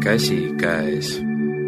käsikäes.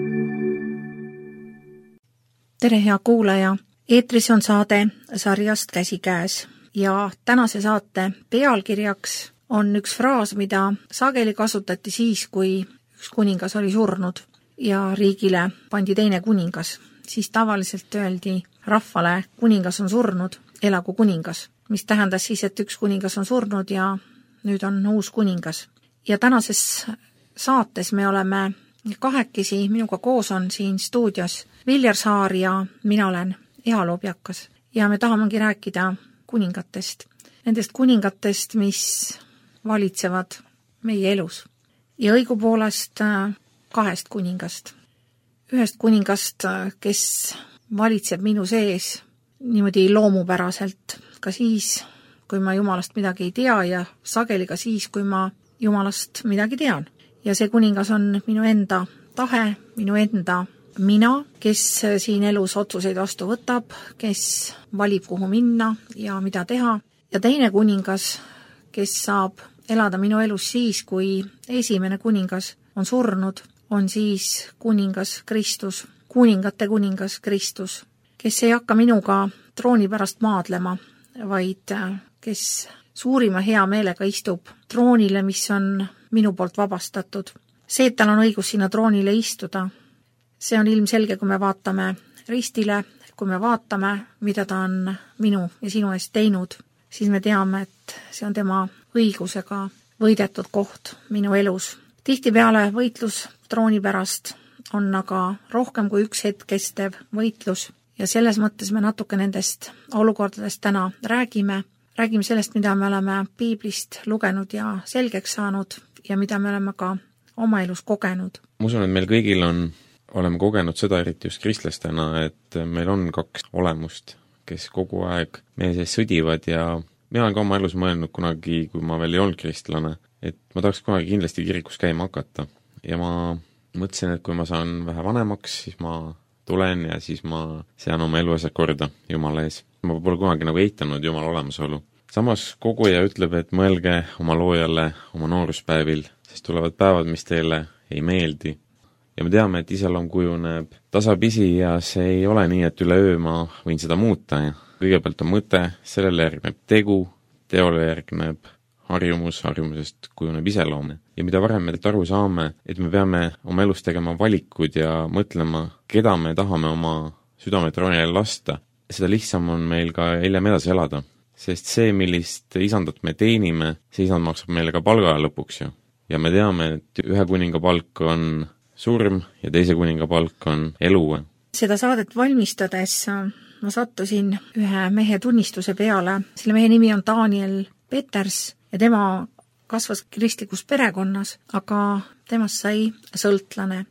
Tere, hea kuulaja! Eetris on saade sarjast Käsikäes ja tänase saate pealkirjaks on üks fraas, mida sageli kasutati siis, kui üks kuningas oli surnud ja riigile pandi teine kuningas. Siis tavaliselt öeldi rahvale, kuningas on surnud, elagu kuningas, mis tähendas siis, et üks kuningas on surnud ja nüüd on uus kuningas. Ja tänases saates me oleme kahekesi, minuga koos on siin stuudios Viljar Saar ja mina olen Eha Lobjakas. Ja me tahamegi rääkida kuningatest. Nendest kuningatest, mis valitsevad meie elus. Ja õigupoolest kahest kuningast. Ühest kuningast, kes valitseb minu sees niimoodi loomupäraselt, ka siis, kui ma Jumalast midagi ei tea ja sageli ka siis, kui ma Jumalast midagi tean. Ja see kuningas on minu enda tahe, minu enda mina, kes siin elus otsuseid vastu võtab, kes valib, kuhu minna ja mida teha. Ja teine kuningas, kes saab elada minu elus siis, kui esimene kuningas on surnud, on siis kuningas Kristus, kuningate kuningas Kristus, kes ei hakka minuga trooni pärast maadlema, vaid kes suurima hea meelega istub troonile, mis on minu poolt vabastatud. See, et tal on õigus sinna troonile istuda, see on ilmselge, kui me vaatame ristile, kui me vaatame, mida ta on minu ja sinu eest teinud, siis me teame, et see on tema õigusega võidetud koht minu elus. Tihtipeale võitlus trooni pärast on aga rohkem kui üks hetk kestev võitlus ja selles mõttes me natuke nendest olukordadest täna räägime. Räägime sellest, mida me oleme piiblist lugenud ja selgeks saanud ja mida me oleme ka oma elus kogenud. Ma usun, et meil kõigil oleme kogenud seda eriti just kristlastena, et meil on kaks olemust, kes kogu aeg meie sees sõdivad ja mina olen ka oma elus mõelnud kunagi, kui ma veel ei olnud kristlane, et ma tahaks kunagi kindlasti kirikus käima hakata. Ja ma mõtlesin, et kui ma saan vähe vanemaks, siis ma tulen ja siis ma sean oma eluasjad korda Jumala ees. Ma pole kunagi nagu eitanud Jumala olemasolu. Samas koguja ütleb, et mõelge oma loojale oma nooruspäevil, sest tulevad päevad, mis teile ei meeldi. Ja me teame, et iseloom kujuneb tasapisi ja see ei ole nii, et üleöö ma võin seda muuta. Ja kõigepealt on mõte, sellele järgneb tegu, teole järgneb harjumus, harjumusest kujuneb iseloom. Ja mida varem me aru saame, et me peame oma elus tegema valikud ja mõtlema, keda me tahame oma südametroonile lasta, seda lihtsam on meil ka hiljem edasi elada. Sest see, millist isandat me teenime, see isand maksab meile ka palga lõpuks ju. Ja me teame, et ühe kuninga palk on surm ja teise kuninga palk on elu. Seda saadet valmistades ma sattusin ühe mehe tunnistuse peale. Selle mehe nimi on Daniel Peters ja tema kasvas kristlikus perekonnas, aga temast sai sõltlane.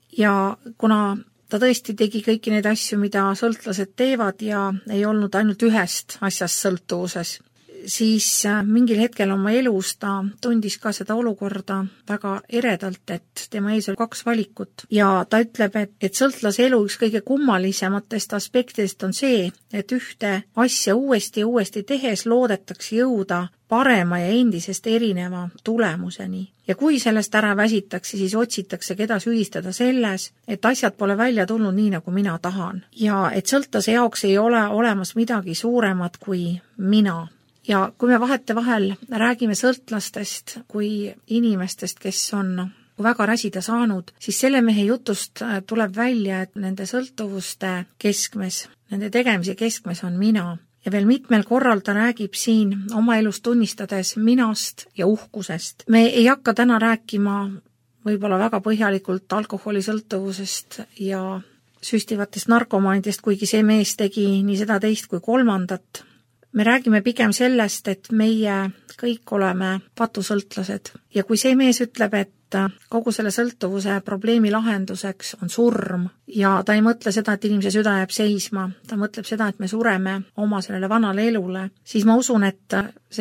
Ja kuna ta tõesti tegi kõiki neid asju, mida sõltlased teevad ja ei olnud ainult ühest asjast sõltuvuses, siis mingil hetkel oma elus ta tundis ka seda olukorda väga eredalt, et tema ees oli kaks valikut. Ja ta ütleb, et sõltlase elu üks kõige kummalisematest aspektidest on see, et ühte asja uuesti ja uuesti tehes loodetakse jõuda parema ja endisest erineva tulemuseni. Ja kui sellest ära väsitakse, siis otsitakse keda süüdistada selles, et asjad pole välja tulnud nii, nagu mina tahan. Ja et sõltlase jaoks ei ole olemas midagi suuremat kui mina. Ja kui me vahetevahel räägime sõltlastest kui inimestest, kes on väga räsida saanud, siis selle mehe jutust tuleb välja, et nende sõltuvuste keskmes, nende tegemise keskmes on mina. Ja veel mitmel korral ta räägib siin oma elus tunnistades minast ja uhkusest. Me ei hakka täna rääkima võib-olla väga põhjalikult alkoholisõltuvusest ja süstivatest narkomaanidest, kuigi see mees tegi nii seda teist kui kolmandat. Me räägime pigem sellest, et meie kõik oleme patusõltlased. Ja kui see mees ütleb, et kogu selle sõltuvuse probleemi lahenduseks on surm ja ta ei mõtle seda, et inimese süda jääb seisma, ta mõtleb seda, et me sureme oma sellele vanale elule, siis ma usun, et see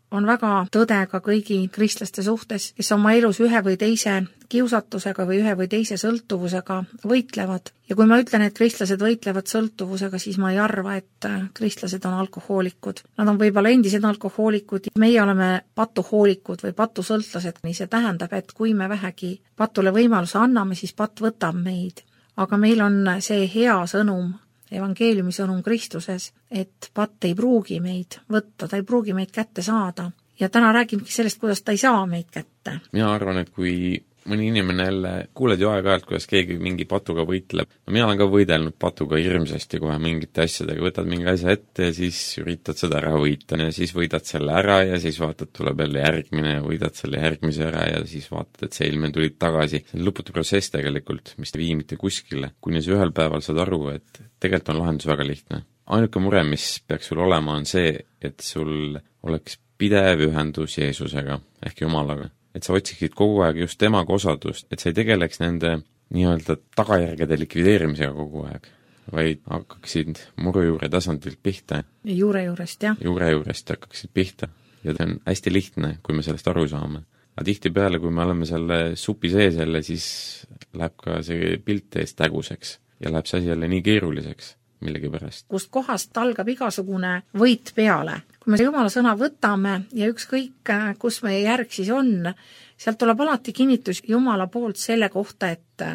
on väga tõde ka kõigi kristlaste suhtes, kes oma elus ühe või teise kiusatusega või ühe või teise sõltuvusega võitlevad. Ja kui ma ütlen, et kristlased võitlevad sõltuvusega, siis ma ei arva, et kristlased on alkohoolikud. Nad on võib-olla endised alkohoolikud, meie oleme patuhoolikud või patusõltlased. See tähendab, et kui me vähegi patule võimaluse anname, siis patt võtab meid. Aga meil on see hea sõnum, evangeeliumi sõnum Kristuses, et patt ei pruugi meid võtta, ta ei pruugi meid kätte saada. Ja täna räägimegi sellest, kuidas ta ei saa meid kätte. Mina arvan, et kui mõni inimene jälle, kuuled ju aeg-ajalt, kuidas keegi mingi patuga võitleb. No mina olen ka võidelnud patuga hirmsasti kohe mingite asjadega, võtad mingi asja ette ja siis üritad seda ära võita ja siis võidad selle ära ja siis vaatad, tuleb jälle järgmine ja võidad selle järgmise ära ja siis vaatad, et see ilme tulid tagasi. See on lõputu protsess tegelikult, mis ei vii mitte kuskile, kuni sa ühel päeval saad aru, et tegelikult on lahendus väga lihtne. Ainuke mure, mis peaks sul olema, on see, et sul oleks pidev ühendus Jeesusega ehk Jumalaga. Et sa otsiksid kogu aeg just temaga osadust, et sa ei tegeleks nende nii-öelda tagajärgede likvideerimisega kogu aeg, vaid hakkaksid murujuure tasandilt pihta. Juure juurest, jah. Juure juurest hakkaksid pihta. Ja see on hästi lihtne, kui me sellest aru saame. Aga tihtipeale, kui me oleme selle supi sees jälle, siis läheb ka see pilt eest äguseks ja läheb see asi jälle nii keeruliseks millegipärast. Kust kohast algab igasugune võit peale. Kui me Jumala sõna võtame ja ükskõik, kus meie järg siis on, sealt tuleb alati kinnitus Jumala poolt selle kohta,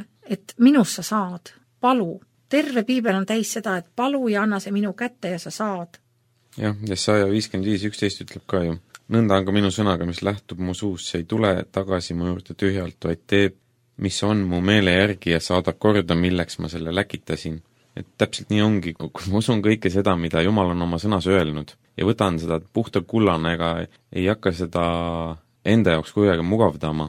et minust sa saad, palu. Terve piibel on täis seda, et palu ja anna see minu kätte ja sa saad. Jah, Jesaja 55:11 ütleb ka ju, nõnda on ka minu sõnaga, mis lähtub mu suust, see ei tule tagasi mu juurde tühjalt, vaid teeb, mis on mu meele järgi ja saadab korda, milleks ma selle läkitasin. Et täpselt nii ongi, kui ma usun kõike seda, mida Jumal on oma sõnas öelnud ja võtan seda puhta kullana ega ei hakka seda enda jaoks kuidagi mugavdama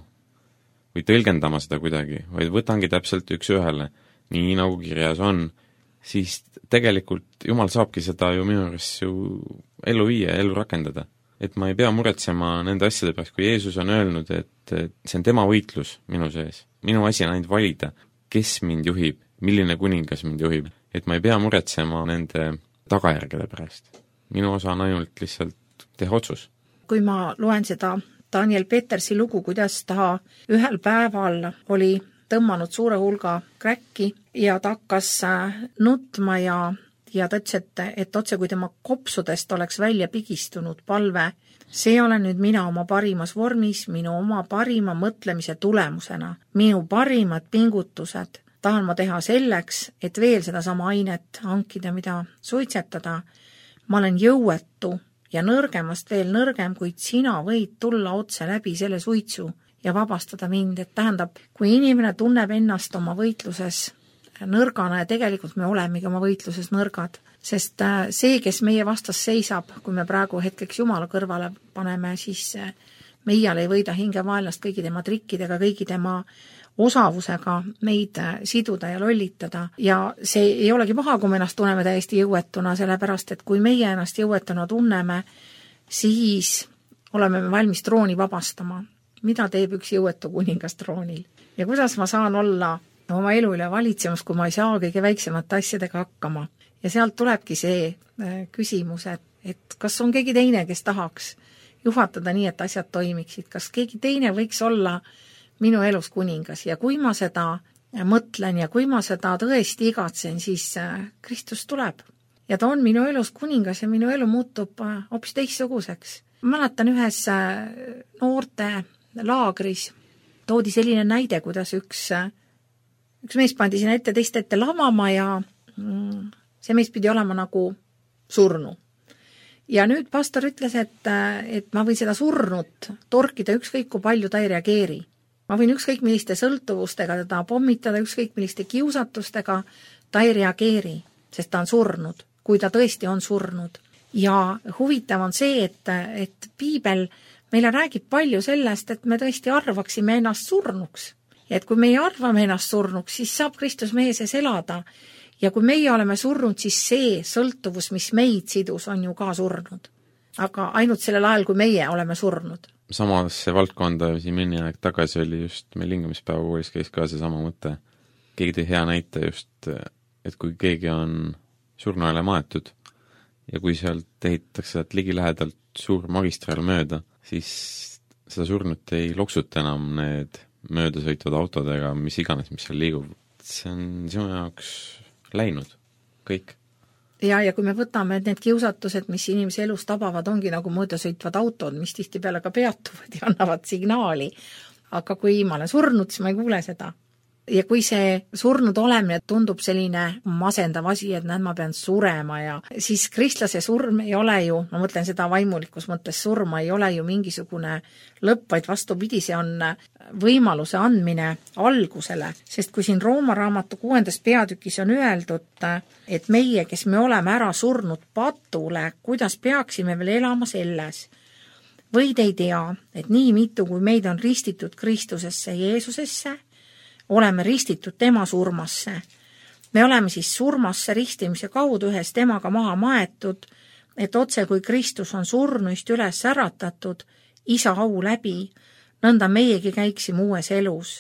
või tõlgendama seda kuidagi, vaid võtangi täpselt üks ühele, nii nagu kirjas on, siis tegelikult Jumal saabki seda ju minu arust ju elu viia ja elu rakendada. Et ma ei pea muretsema nende asjade pärast, kui Jeesus on öelnud, et see on tema võitlus minu sees. Minu asi on ainult valida, kes mind juhib, milline kuningas mind juhib, et ma ei pea muretsema nende tagajärgede pärast. Minu osa on ainult lihtsalt teha otsus. Kui ma loen seda Daniel Petersi lugu, kuidas ta ühel päeval oli tõmmanud suure hulga kräkki ja ta hakkas nutma ja ta ütles, et otse kui tema kopsudest oleks välja pigistunud palve, see olen nüüd mina oma parimas vormis, minu oma parima mõtlemise tulemusena, minu parimad pingutused tahan ma teha selleks, et veel sedasama ainet hankida, mida suitsetada. Ma olen jõuetu ja nõrgemast veel nõrgem, kuid sina võid tulla otse läbi selle suitsu ja vabastada mind. Et tähendab, kui inimene tunneb ennast oma võitluses nõrgana ja tegelikult me olemegi oma võitluses nõrgad, sest see, kes meie vastas seisab, kui me praegu hetkeks Jumala kõrvale paneme, siis me iial ei võida hinge vaenlast kõigi tema trikkidega, kõigi tema osavusega meid siduda ja lollitada. Ja see ei olegi paha, kui me ennast tunneme täiesti jõuetuna, sellepärast, et kui meie ennast jõuetuna tunneme, siis oleme me valmis trooni vabastama. Mida teeb üks jõuetu kuningas troonil? Ja kuidas ma saan olla oma elu üle valitsemas, kui ma ei saa kõige väiksemate asjadega hakkama? Ja sealt tulebki see küsimus, et kas on keegi teine, kes tahaks juhatada nii, et asjad toimiksid? Kas keegi teine võiks olla minu elus kuningas? Ja kui ma seda mõtlen ja kui ma seda tõesti igatsen, siis Kristus tuleb. Ja ta on minu elus kuningas ja minu elu muutub hoopis teistsuguseks. Ma mäletan ühes noorte laagris toodi selline näide, kuidas üks mees pandi sinna ette teist ette lavama ja see mees pidi olema nagu surnu. Ja nüüd pastor ütles, et ma võin seda surnut torkida ükskõik, kui palju ta ei reageeri. Ma võin ükskõik milliste sõltuvustega teda pommitada, ükskõik milliste kiusatustega, ta ei reageeri, sest ta on surnud, kui ta tõesti on surnud. Ja huvitav on see, et piibel meile räägib palju sellest, et me tõesti arvaksime ennast surnuks. Ja et kui meie arvame ennast surnuks, siis saab Kristus meie sees elada. Ja kui meie oleme surnud, siis see sõltuvus, mis meid sidus, on ju ka surnud. Aga ainult sellel ajal, kui meie oleme surnud. Samasse valdkonda siin mõni aeg tagasi oli just meil hingamispäeva koolis käis ka see sama mõte. Keegi tõi hea näite just, et kui keegi on surnuaele maetud ja kui sealt ehitatakse ligi lähedalt suur magistraal mööda, siis seda surnut ei loksuta enam need möödasõitvad autodega, mis iganes, mis seal liigub. See on sinu jaoks läinud kõik. Ja kui me võtame need kiusatused, mis inimese elus tabavad, ongi nagu möödasõitvad autod, mis tihtipeale ka peatuvad ja annavad signaali. Aga kui ma olen surnud, siis ma ei kuule seda. Ja kui see surnud olemine tundub selline masendav asi, et ma pean surema ja siis kristlase surm ei ole ju, ma mõtlen seda vaimulikus mõttes surma, ei ole ju mingisugune lõpp, vaid vastupidi, see on võimaluse andmine algusele, sest kui siin Rooma raamatu 6. peatükis on öeldud, et meie, kes me oleme ära surnud patule, kuidas peaksime veel elama selles, või te ei tea, et nii mitu, kui meid on ristitud Kristusesse Jeesusesse, oleme ristitud tema surmasse. Me oleme siis surmasse ristimise kaudu ühes temaga maha maetud, et otse kui Kristus on surnuist üles äratatud, isa au läbi, nõnda meiegi käiksime uues elus.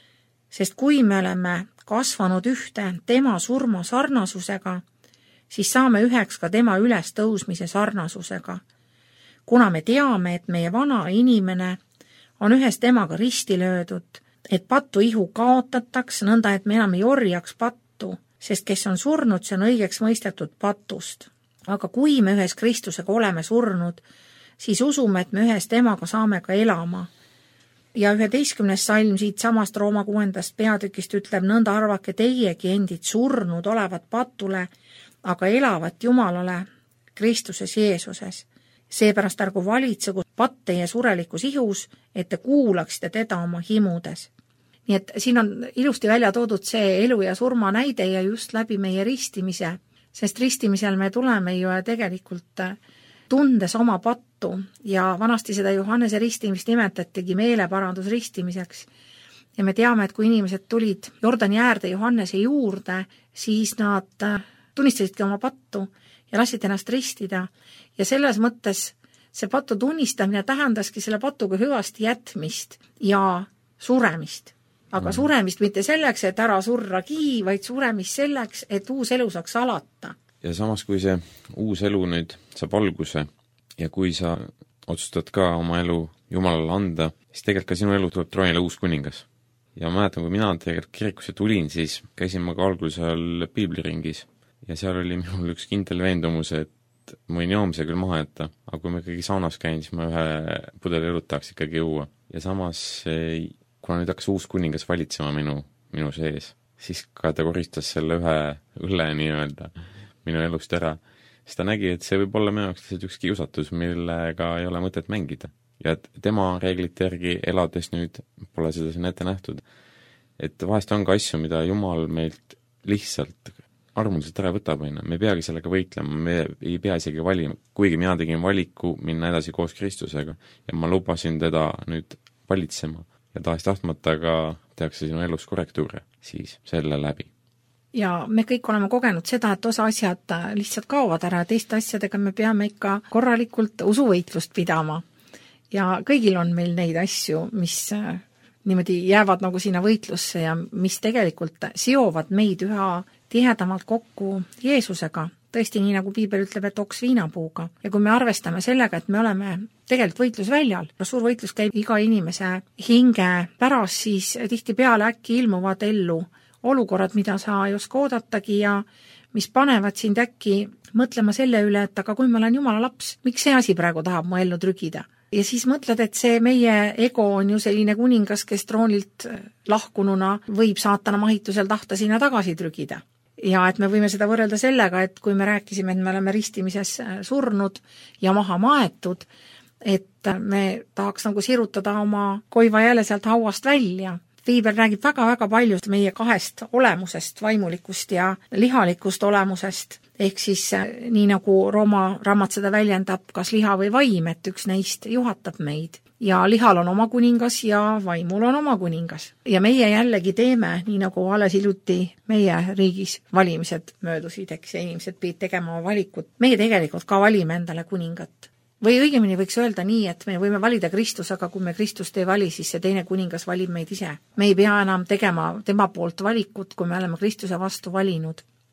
Sest kui me oleme kasvanud ühte tema surma sarnasusega, siis saame üheks ka tema üles tõusmise sarnasusega. Kuna me teame, et meie vana inimene on ühes temaga risti löödud, et pattu ihu kaotataks, nõnda et me enam ei orjaks pattu, sest kes on surnud, see on õigeks mõistetud patust. Aga kui me ühes Kristusega oleme surnud, siis usume, et me ühes temaga saame ka elama. Ja 11. salm siit samast Rooma 6. peatükist ütleb, nõnda arvake teiegi endid surnud olevat patule, aga elavat Jumalale Kristuses Jeesuses. Seepärast ärgu valitsegu patt teie surelikus ihus, et te kuulaksite teda oma himudes. Nii et siin on ilusti välja toodud see elu ja surma näide ja just läbi meie ristimise, sest ristimisel me tuleme ju tegelikult tundes oma pattu ja vanasti seda Johannese ristimist nimetatigi meeleparandusristimiseks. Ja me teame, et kui inimesed tulid Jordani äärde Johannese juurde, siis nad tunnistasidki oma pattu ja lasid ennast ristida. Ja selles mõttes see patu tunnistamine tähendaski selle patuga hüvasti jätmist ja suremist. Aga suremist mitte selleks, et ära surragi, vaid suremist selleks, et uus elu saaks alata. Ja samas, kui see uus elu nüüd saab alguse ja kui sa otsustad ka oma elu Jumalale anda, siis tegelikult ka sinu elu tuleb troonile uus kuningas. Ja ma mäletan, kui mina tegelikult kirikusse tulin, siis käisin ma ka algul seal piibliringis ja seal oli minul üks kindel veendumus, et ma võin joomise küll maha jätta, aga kui ma ikkagi saunas käin, siis ma ühe pudeli õlut tahaks ikkagi juua. Ja samas, kuna nüüd hakkas uus kuningas valitsema minu sees, siis ka ta koristas selle ühe õlle nii-öelda minu elust ära. Siis ta nägi, et see võib olla minu jaoks üks kiusatus, millega ei ole mõtet mängida. Ja et tema reeglite järgi elades nüüd pole seda siin ette nähtud. Et vahest on ka asju, mida Jumal meilt lihtsalt armuliselt ära võtab, me ei peagi sellega võitlema, me ei pea isegi valima, kuigi mina tegin valiku minna edasi koos Kristusega ja ma lubasin teda nüüd valitsema ja tahtmata ka tehakse sinu elus korrektuure siis selle läbi. Ja me kõik oleme kogenud seda, et osa asjad lihtsalt kaovad ära ja teiste asjadega me peame ikka korralikult usuvõitlust pidama. Ja kõigil on meil neid asju, mis niimoodi jäävad nagu sinna võitlusse ja mis tegelikult seovad meid üha tihedamalt kokku Jeesusega. Tõesti nii, nagu Piibel ütleb, et oks viinapuuga. Ja kui me arvestame sellega, et me oleme tegelikult võitlusväljal, suur võitlus käib iga inimese hinge pärast, siis tihtipeale äkki ilmuvad ellu olukorrad, mida sa ei oska oodatagi ja mis panevad sind äkki mõtlema selle üle, et aga kui ma olen Jumala laps, miks see asi praegu tahab mu ellu trügida? Ja siis mõtled, et see meie ego on ju selline kuningas, kes troonilt lahkununa võib saatana mahitusel tahta sinna tagasi trügida. Ja et me võime seda võrrelda sellega, et kui me rääkisime, et me oleme ristimises surnud ja maha maetud, et me tahaks nagu sirutada oma koiva jälle sealt hauast välja. Piibel räägib väga-väga palju meie kahest olemusest, vaimulikust ja lihalikust olemusest, ehk siis nii nagu Rooma raamat seda väljendab, kas liha või vaim, et üks neist juhatab meid. Ja lihal on oma kuningas ja vaimul on oma kuningas. Ja meie jällegi teeme, nii nagu alles hiljuti meie riigis valimised möödusid, eks ja inimesed pidid tegema valikut. Meie tegelikult ka valime endale kuningat. Või õigemini võiks öelda nii, et me võime valida Kristus, aga kui me Kristust ei vali, siis see teine kuningas valib meid ise. Me ei pea enam tegema tema poolt valikut, kui me oleme Kristuse vastu valinud.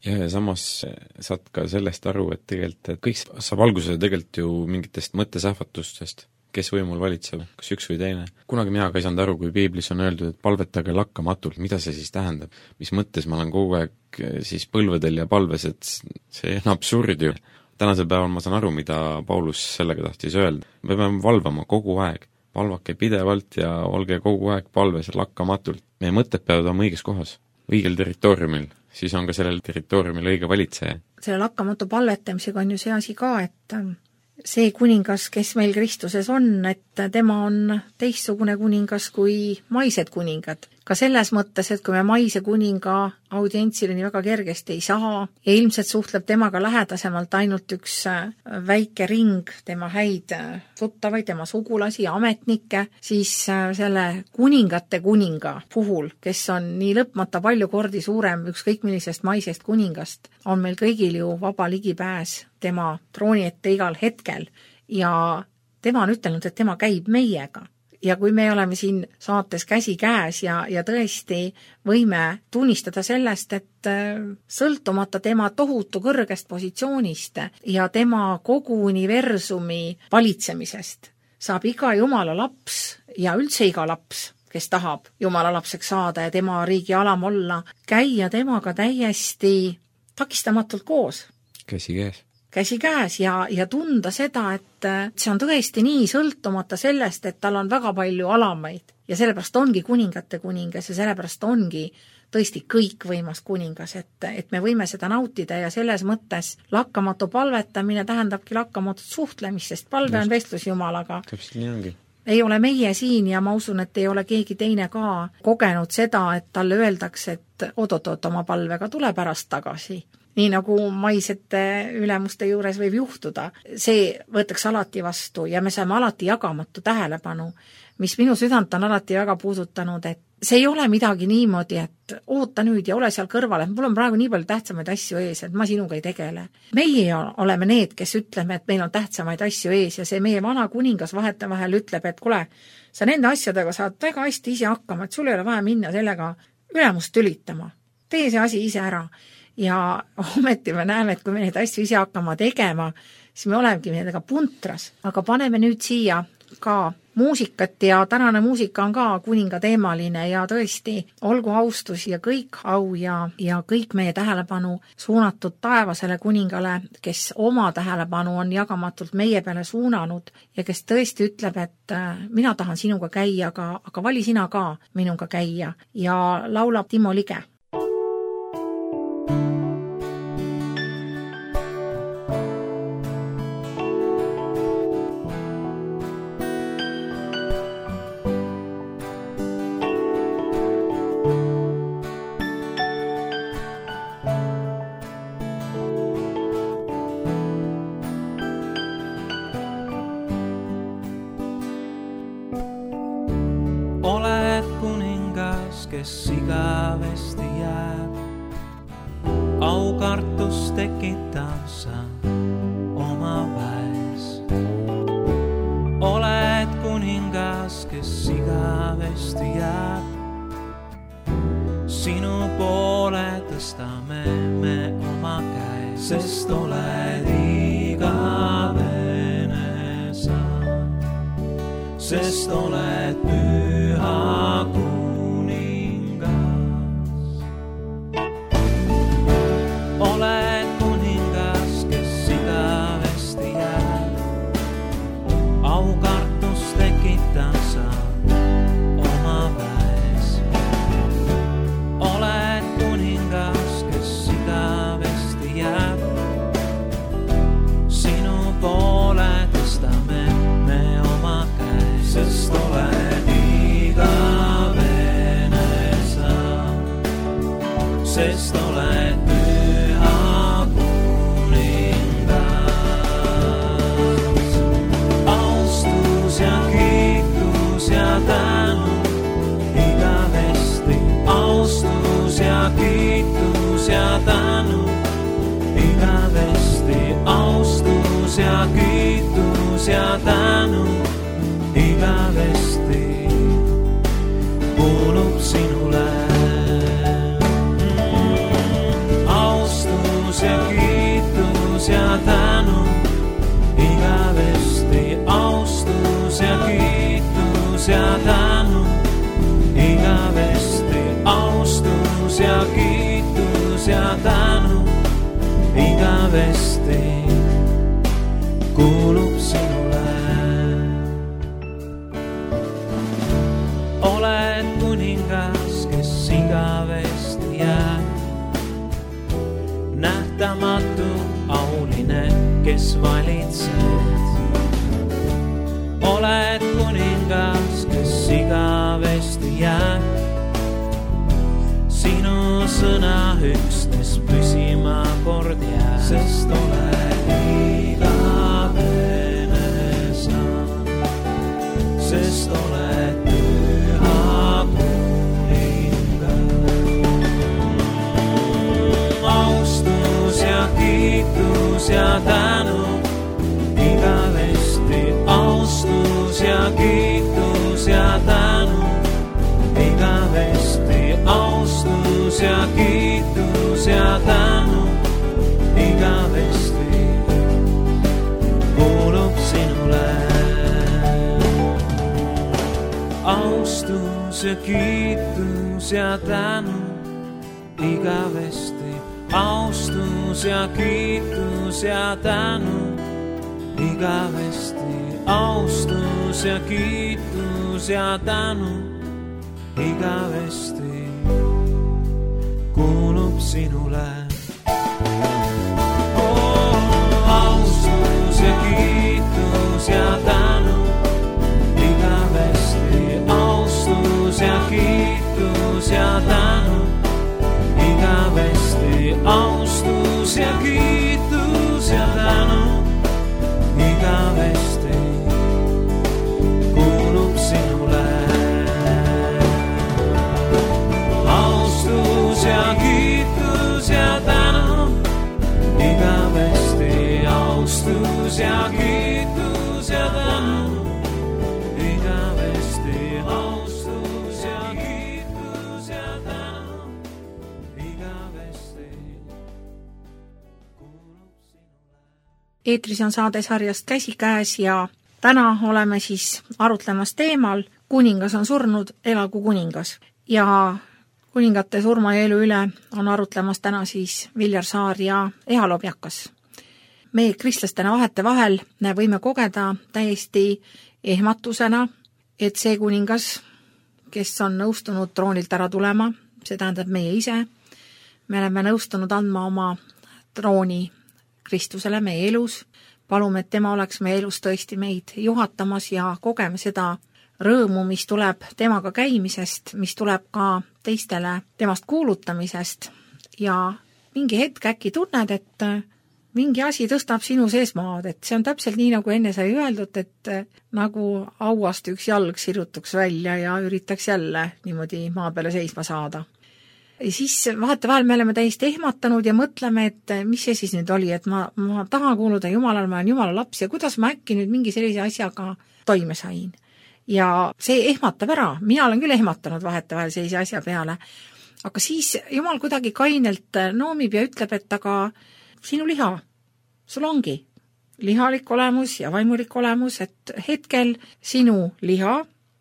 ja samas saad ka sellest aru, et tegelikult et kõik saab alguse tegelikult ju mingitest mõttesähvatustest, kes võimul valitseb, kas üks või teine. Kunagi mina ka ei saanud aru, kui piiblis on öeldud, et palvetage lakkamatult, mida see siis tähendab? Mis mõttes ma olen kogu aeg siis põlvedel ja palves, et see on absurd ju. Tänasel päeval ma saan aru, mida Paulus sellega tahtis öelda. Me peame valvama kogu aeg, valvake pidevalt ja olge kogu aeg palves lakkamatult. Meie mõtted peavad olema õiges kohas, õigel territooriumil, siis on ka sellel territooriumil õige valitseja. Selle lakkamatu palvetamisega on ju see asi ka, et see kuningas, kes meil Kristuses on, et tema on teistsugune kuningas kui maised kuningad. Ka selles mõttes, et kui me maise kuninga audientsile nii väga kergesti ei saa ja ilmselt suhtleb temaga lähedasemalt ainult üks väike ring tema häid tuttavaid, tema sugulasi ja ametnikke, siis selle kuningate kuninga puhul, kes on nii lõpmata palju kordi suurem ükskõik millisest maisest kuningast, on meil kõigil ju vaba ligipääs tema trooni ette igal hetkel ja tema on ütelnud, et tema käib meiega. Ja kui me oleme siin saates käsi käes ja tõesti võime tunnistada sellest, et sõltumata tema tohutu kõrgest positsioonist ja tema kogu universumi valitsemisest saab iga Jumala laps ja üldse iga laps, kes tahab Jumala lapseks saada ja tema riigi alam olla, käia temaga täiesti takistamatult koos. Käsi käes ja tunda seda, et see on tõesti nii sõltumata sellest, et tal on väga palju alamaid ja sellepärast ongi kuningate kuningas ja sellepärast ongi tõesti kõikvõimas kuningas, et me võime seda nautida ja selles mõttes lakkamatu palvetamine tähendabki lakkamatut suhtlemist, sest palve on vestlus Jumalaga. Täpselt nii ongi. Ei ole meie siin ja ma usun, et ei ole keegi teine ka kogenud seda, et talle öeldakse, et oot oma palvega tule pärast tagasi. Nii nagu maisete ülemuste juures võib juhtuda. See võetakse alati vastu ja me saame alati jagamatu tähelepanu, mis minu südant on alati väga puudutanud, et see ei ole midagi niimoodi, et oota nüüd ja ole seal kõrval, et mul on praegu nii palju tähtsamaid asju ees, et ma sinuga ei tegele. Meie oleme need, kes ütleme, et meil on tähtsamaid asju ees ja see meie vana kuningas vahetevahel ütleb, et kuule, sa nende asjadega saad väga hästi ise hakkama, et sul ei ole vaja minna sellega ülemust tülitama. Tee see asi ise ära. Ja ometi me näeme, et kui me neid asju ise hakkama tegema, siis me olemegi nendega puntras. Aga paneme nüüd siia ka muusikat ja tänane muusika on ka kuninga teemaline ja tõesti olgu austus ja kõik au ja kõik meie tähelepanu suunatud taevasele kuningale, kes oma tähelepanu on jagamatult meie peale suunanud ja kes tõesti ütleb, et mina tahan sinuga käia, aga vali sina ka minuga käia ja laulab Timo Lige. Kes igavesti jääb, aukartus tekitav sa oma väes. Oled kuningas, kes igavesti jääb, sinu poole tõstame me oma käe, sest oled igavene sa, sest oled püha oled kuningas, kes igavesti jääb, aukartus tekitab sa oma väes. Oled kuningas, kes igavesti jääb, sinu poole tõstame me oma käe, sest oled igavesti ja tänu, igavesti austus ja kiitus ja tänu, igavesti kuulub sinule. Oled kuningas, kes igavesti jääb, nähtamatu, auline, kes valitsed. Oled kuningas, kes igavesti jääb, sinu sõna üksnes püsima kord jääb, sest oled igavene sa, sest oled püha kuningas. Austus ja kiitus ja tänu, igavesti austus ja kiitus ja tänu, igavesti austus ja kiitus ja tänu, igavesti kuulub sinule. Austus ja kiitus ja tänu, igavesti austus ja kiitus ja tänu, igavesti austus ja kiitus ja tänu, igavesti kuulub sinule. Austus ja kiitus ja tänu, igavesti austus ja kiitus ja tänu, igavesti austus ja kiitus ja tänu, igavesti kuulub sinule. Austus ja kiitus ja tänu, igavesti austus ja kiitus ja tänu, igavesti austus ja kiitus ja tänu, igavesti kuulub sinule. Eetris on saade sarjast Käsikäes ja täna oleme siis arutlemas teemal Kuningas on surnud, elagu kuningas. Ja kuningate surma ja elu üle on arutlemas täna siis Viljar Saar ja Eha Lobjakas. Me kristlastena vahetevahel võime kogeda täiesti ehmatusena, et see kuningas, kes on nõustunud troonilt ära tulema, see tähendab meie ise, me oleme nõustunud andma oma trooni Kristusele meie elus, palume, et tema oleks meie elus tõesti meid juhatamas ja kogeme seda rõõmu, mis tuleb temaga käimisest, mis tuleb ka teistele temast kuulutamisest ja mingi hetk äkki tunned, et mingi asi tõstab sinu sees maad, et see on täpselt nii, nagu enne sai öeldud, et nagu auast üks jalg sirutuks välja ja üritaks jälle niimoodi maa peale seisma saada. Ja siis vahetevahel me oleme täiesti ehmatanud ja mõtleme, et mis see siis nüüd oli, et ma tahan kuuluda Jumalale, ma olen Jumala laps ja kuidas ma äkki nüüd mingi sellise asjaga toime sain. Ja see ehmatab ära, mina olen küll ehmatanud vahetevahel sellise asja peale, aga siis Jumal kuidagi kainelt noomib ja ütleb, et aga sinu liha, sul ongi lihalik olemus ja vaimulik olemus, et hetkel sinu liha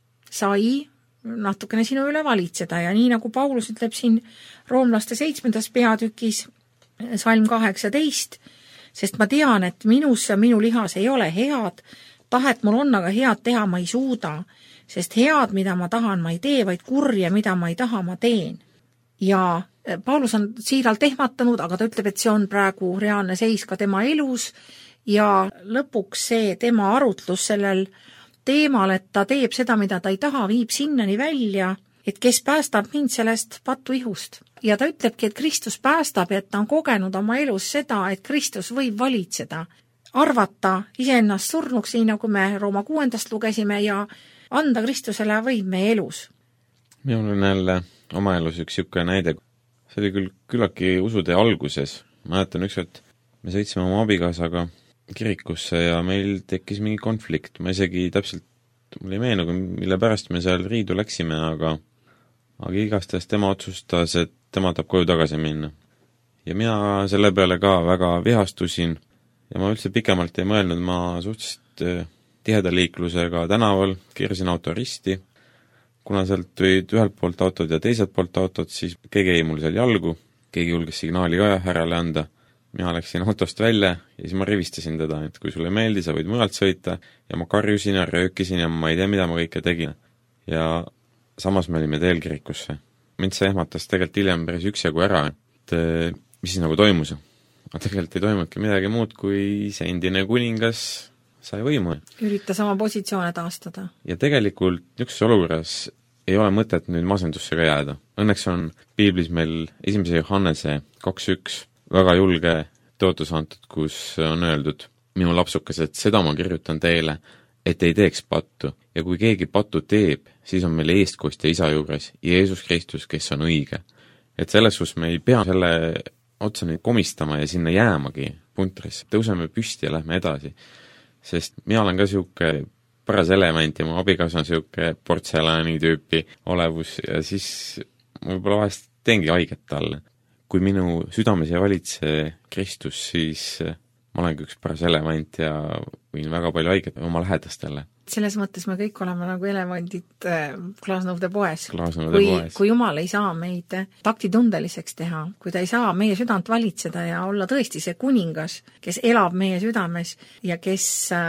sai natukene sinu üle valitseda ja nii nagu Paulus ütleb siin Roomlaste 7. peatükis, salm 18, sest ma tean, et minus ja minu lihas ei ole head, tahet mul on, aga head teha ma ei suuda, sest head, mida ma tahan, ma ei tee, vaid kurja, mida ma ei taha, ma teen. Ja Paulus on siiralt ehmatanud, aga ta ütleb, et see on praegu reaalne seis ka tema elus ja lõpuks see tema arutlus sellel teemal, et ta teeb seda, mida ta ei taha, viib sinnani välja, et kes päästab mind sellest patuihust. Ja ta ütlebki, et Kristus päästab ja et ta on kogenud oma elus seda, et Kristus võib valitseda, arvata iseennast surnuks, nii nagu me Rooma 6. lugesime ja anda Kristusele võim meie elus. Minul on jälle oma elus üks niisugune näide. See oli küll küllaltki usutee alguses. Mäletan ükskord, me sõitsime oma abikaasaga kirikusse ja meil tekkis mingi konflikt. Ma isegi täpselt, mul ei meenu, mille pärast me seal riidu läksime, aga igastahes tema otsustas, et tema tahab koju tagasi minna. Ja mina selle peale ka väga vihastusin ja ma üldse pikemalt ei mõelnud, ma suhteliselt tiheda liiklusega tänaval keerasin auto risti kuna sealt tulid ühelt poolt autod ja teiselt poolt autod, siis keegi jäi mul seal jalgu, keegi julges signaali ka härrale anda, mina läksin autost välja ja siis ma rivistasin teda, et kui sulle ei meeldi, sa võid mujalt sõita ja ma karjusin ja röökisin ja ma ei tea, mida ma kõike tegin. Ja samas me olime teel kirikusse. Mind see ehmatas tegelikult hiljem päris üksjagu ära, et mis siis nagu toimus. Aga tegelikult ei toimudki midagi muud, kui see endine kuningas sai võimu. Üritas oma positsioone taastada. Ja tegelikult niisuguses olukorras ei ole mõtet nüüd masendusse ka jääda. Õnneks on piiblis meil 1. Johannese 2.1 väga julge tõotus antud, kus on öeldud minu lapsukesed, seda ma kirjutan teile, et ei teeks pattu. Ja kui keegi pattu teeb, siis on meil eestkostja isa juures, Jeesus Kristus, kes on õige. Et selles sus me ei pea selle otsa nüüd komistama ja sinna jäämagi puntrisse. Tõuseme püsti ja lähme edasi. Sest mina olen ka siuke paras element ja mu abikaasa on siuke portselani tüüpi olevus ja siis ma võib-olla vahest teengi haiget talle. Kui minu südames ei valitse Kristus, siis ma olengi üks paras element ja võin väga palju haiget oma lähedastele. Selles mõttes me kõik oleme nagu elevandid klaasnõude poes. Poes. Kui Jumal ei saa meid taktitundeliseks teha, kui ta ei saa meie südant valitseda ja olla tõesti see kuningas, kes elab meie südames ja kes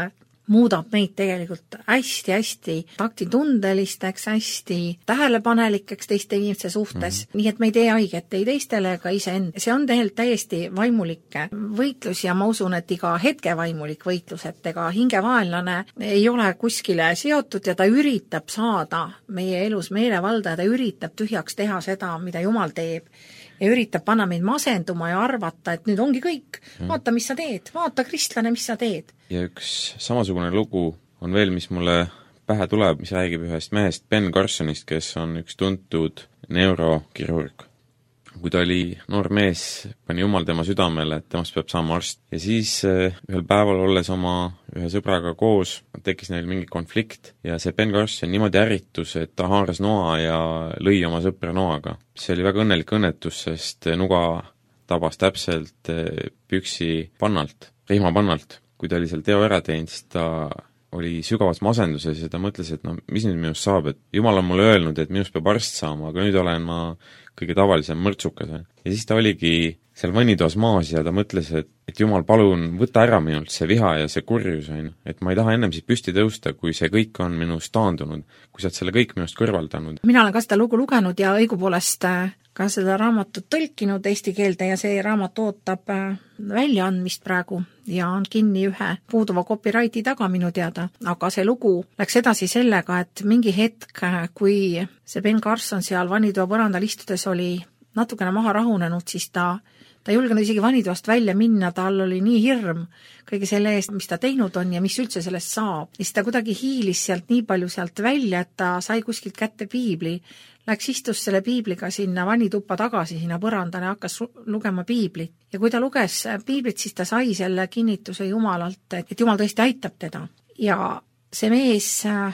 muudab meid tegelikult hästi-hästi taktitundelisteks, hästi tähelepanelikeks teiste inimeste suhtes, nii et me ei tee haiget ei teistele ega iseend. See on tegelikult täiesti vaimulik võitlus ja ma usun, et iga hetke vaimulik võitlus, et ega hingevaenlane ei ole kuskile seotud ja ta üritab saada meie elus meelevalda ja ta üritab tühjaks teha seda, mida Jumal teeb. Ja üritab panna meid masenduma ja arvata, et nüüd ongi kõik. Vaata, mis sa teed. Vaata, kristlane, mis sa teed. Ja üks samasugune lugu on veel, mis mulle pähe tuleb, mis räägib ühest mehest Ben Carsonist, kes on üks tuntud neurokirurg. Kui ta oli noor mees, pani Jumal tema südamele, et temast peab saama arst. Ja siis ühel päeval olles oma ühe sõbraga koos, tekkis neil mingi konflikt ja see Ben Carson niimoodi ärritus, et ta haaras noa ja lõi oma sõpra noaga. See oli väga õnnelik õnnetus, sest nuga tabas täpselt püksi pannalt, rihmapannalt. Kui ta oli seal teo ära teinud, siis ta oli sügavas masenduses ja ta mõtles, et no mis nüüd minust saab, et Jumal on mulle öelnud, et minust peab arst saama, aga nüüd olen ma kõige tavalisem mõrtsukas. Ja siis ta oligi seal vannitoas maas ja ta mõtles, et Jumal, palun võta ära minult see viha ja see kurjus, et ma ei taha ennem siis püsti tõusta, kui see kõik on minust taandunud, kui sa oled selle kõik minust kõrvaldanud. Mina olen ka seda lugu lugenud ja õigupoolest ka seda raamatut tõlkinud eesti keelde ja see raamat ootab väljaandmist praegu ja on kinni ühe puuduva copyrighti taga minu teada. Aga see lugu läks edasi sellega, et mingi hetk, kui see Ben Carson seal vannitoa põrandal istudes oli natukene maha rahunenud, siis ta ei julgenud isegi vannitoast välja minna, tal oli nii hirm kõige selle eest, mis ta teinud on ja mis üldse sellest saab. Siis ta kuidagi hiilis sealt nii palju sealt välja, et ta sai kuskilt kätte piibli, läks istus selle piibliga sinna vannituppa tagasi, sinna põrandale ja hakkas lugema piiblit. Ja kui ta luges piiblit, siis ta sai selle kinnituse Jumalalt, et Jumal tõesti aitab teda. Ja see mees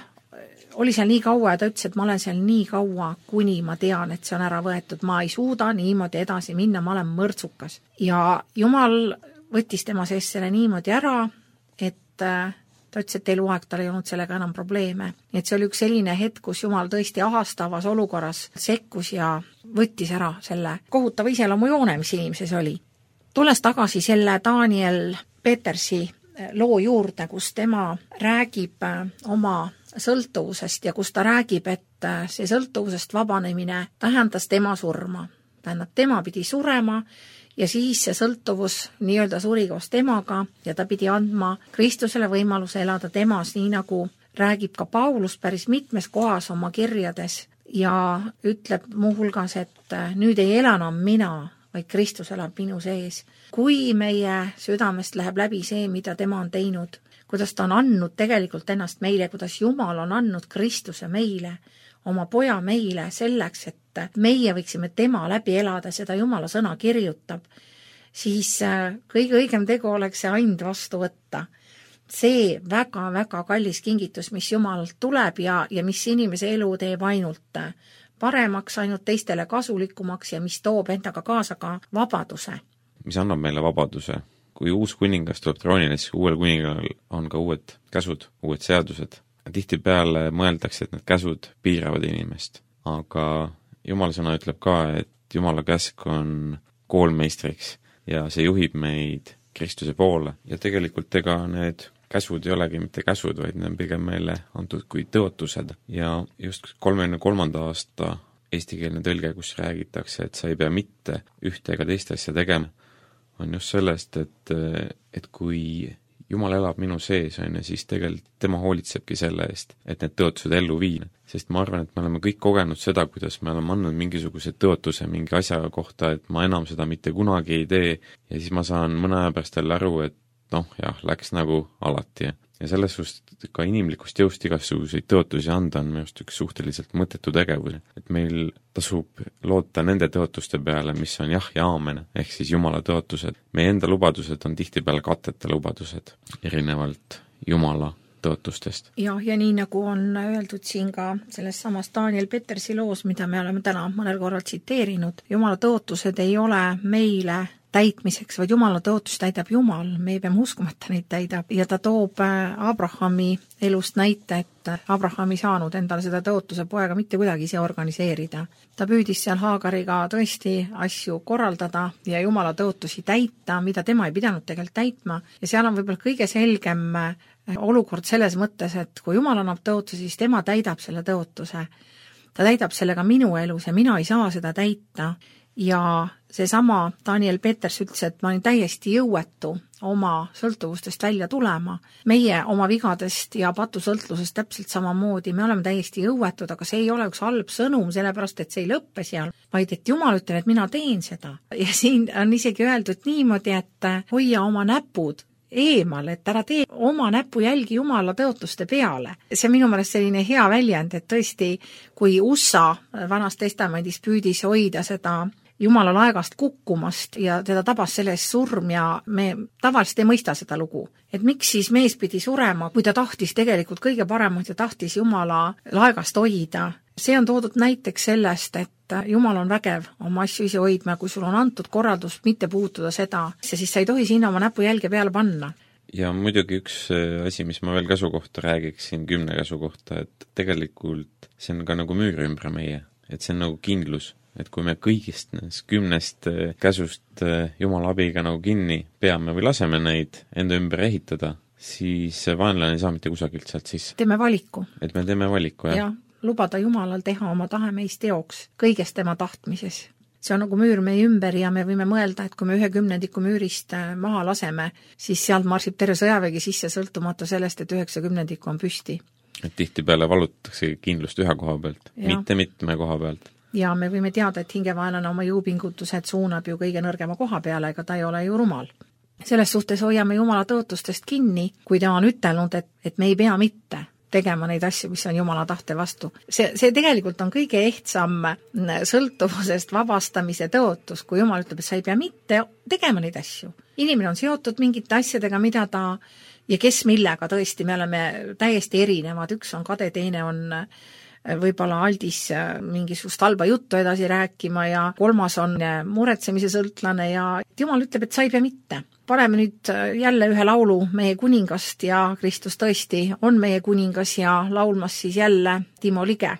oli seal nii kaua ja ta ütles, et ma olen seal nii kaua, kuni ma tean, et see on ära võetud. Ma ei suuda niimoodi edasi minna, ma olen mõrtsukas. Ja Jumal võttis tema sees selle niimoodi ära, et ta ütles, et eluaeg tal ei olnud sellega enam probleeme. Et see oli üks selline hetk, kus Jumal tõesti ahastavas olukorras sekkus ja võttis ära selle kohutava iseloomujoone, mis inimeses oli. Tulles tagasi selle Daniel Petersi loo juurde, kus tema räägib oma sõltuvusest ja kus ta räägib, et see sõltuvusest vabanemine tähendas tema surma. Tähendab, tema pidi surema ja siis see sõltuvus nii-öelda suri koos temaga ja ta pidi andma Kristusele võimaluse elada temas, nii nagu räägib ka Paulus päris mitmes kohas oma kirjades ja ütleb muuhulgas, et nüüd ei ela enam mina, vaid Kristus elab minu sees. Kui meie südamest läheb läbi see, mida tema on teinud, kuidas ta on andnud tegelikult ennast meile, kuidas Jumal on andnud Kristuse meile, oma poja meile selleks, et meie võiksime tema läbi elada, seda Jumala sõna kirjutab, siis kõige õigem tegu oleks see and vastu võtta. See väga-väga kallis kingitus, mis Jumalalt tuleb ja mis inimese elu teeb ainult paremaks, ainult teistele kasulikumaks ja mis toob endaga kaasa ka vabaduse. Mis annab meile vabaduse? Kui uus kuningas tuleb troonile, siis uuel kuningal on ka uued käsud, uued seadused. tihtipeale mõeldakse, et need käsud piiravad inimest. Aga Jumala sõna ütleb ka, et Jumala käsk on koolmeistriks ja see juhib meid Kristuse poole. Ja tegelikult ega need käsud ei olegi mitte käsud, vaid need on pigem meile antud kui tõotused. Ja just 33. aasta eestikeelne tõlge, kus räägitakse, et sa ei pea mitte ühte ega teist asja tegema, on just sellest, et kui Jumal elab minu sees, siis tegelikult tema hoolitsebki selle eest, et need tõotused ellu viina. Sest ma arvan, et me oleme kõik kogenud seda, kuidas me oleme andnud mingisuguse tõotuse mingi asja kohta, et ma enam seda mitte kunagi ei tee ja siis ma saan mõne aja pärast jälle aru, et läks nagu alati. Ja selles suhtes ka inimlikust jõust igasuguseid tõotusi anda on just üks suhteliselt mõttetu tegevus. Et meil tasub loota nende tõotuste peale, mis on jah ja aamen, ehk siis Jumala tõotused. Meie enda lubadused on tihtipeale katteta lubadused, erinevalt Jumala tõotustest. Ja nii nagu on öeldud siin ka selles samas Daniel Petersi loos, mida me oleme täna mõnel korral tsiteerinud, Jumala tõotused ei ole meile täitmiseks, vaid Jumala tõotus täidab Jumal, me ei peame uskuma, et ta neid täidab. Ja ta toob Abrahami elust näite, et Abraham ei saanud endale seda tõotuse poega mitte kuidagi ise organiseerida. Ta püüdis seal Haagariga tõesti asju korraldada ja Jumala tõotusi täita, mida tema ei pidanud tegelikult täitma. Ja seal on võib-olla kõige selgem olukord selles mõttes, et kui Jumal annab tõotuse, siis tema täidab selle tõotuse. Ta täidab sellega minu elus ja mina ei saa seda täita. Ja seesama Daniel Peters ütles, et ma olin täiesti jõuetu oma sõltuvustest välja tulema. Meie oma vigadest ja patusõltlusest täpselt samamoodi, me oleme täiesti jõuetud, aga see ei ole üks halb sõnum, sellepärast et see ei lõppe seal, vaid et Jumal ütleb, et mina teen seda. Ja siin on isegi öeldud niimoodi, et hoia oma näpud eemal, et ära tee oma näpujälgi Jumala tõotuste peale. See on minu meelest selline hea väljend, et tõesti, kui USA Vanas Testamendis püüdis hoida seda Jumala laegast kukkumast ja teda tabas selles surm ja me tavaliselt ei mõista seda lugu. Et miks siis mees pidi surema, kui ta tahtis tegelikult kõige paremat ja tahtis Jumala laegast hoida. See on toodud näiteks sellest, et Jumal on vägev oma asju ise hoidma, kui sul on antud korraldus mitte puutuda seda, siis sa ei tohi sinna oma näpujälge peale panna. Ja muidugi üks asi, mis ma veel käsu kohta räägiksin, 10 käsu kohta, et tegelikult see on ka nagu müür ümber meie, et see on nagu kindlus. Et kui me kõigist 10 käsust Jumala abiga nagu kinni peame või laseme neid enda ümber ehitada, siis vaenlane ei saa mitte kusagilt sealt sisse. Teeme valiku. Et me teeme valiku, jah. Ja lubada Jumalal teha oma tahe meist teoks, kõigest tema tahtmises. See on nagu müür meie ümber ja me võime mõelda, et kui me 1/10 müürist maha laseme, siis sealt marsib terve sõjavägi sisse sõltumata sellest, et 9/10 on püsti. Et tihtipeale valutatakse kindlust ühe koha pealt, mitte mitme koha pealt. Ja me võime teada, et hingevaenlane oma jõupingutused suunab ju kõige nõrgema koha peale, ega ta ei ole ju rumal. Selles suhtes hoiame Jumala tõotustest kinni, kui ta on ütelnud, et me ei pea mitte tegema neid asju, mis on Jumala tahte vastu. See tegelikult on kõige ehtsam sõltuvusest vabastamise tõotus, kui Jumal ütleb, et sa ei pea mitte tegema neid asju. Inimene on seotud mingite asjadega, mida ta ja kes millega tõesti, me oleme täiesti erinevad, üks on kade, teine on võib-olla aldis mingisugust halba juttu edasi rääkima ja kolmas on muretsemise sõltlane ja Jumal ütleb, et sa ei pea mitte. Paneme nüüd jälle ühe laulu meie kuningast ja Kristus tõesti on meie kuningas ja laulmas siis jälle Timo Lige.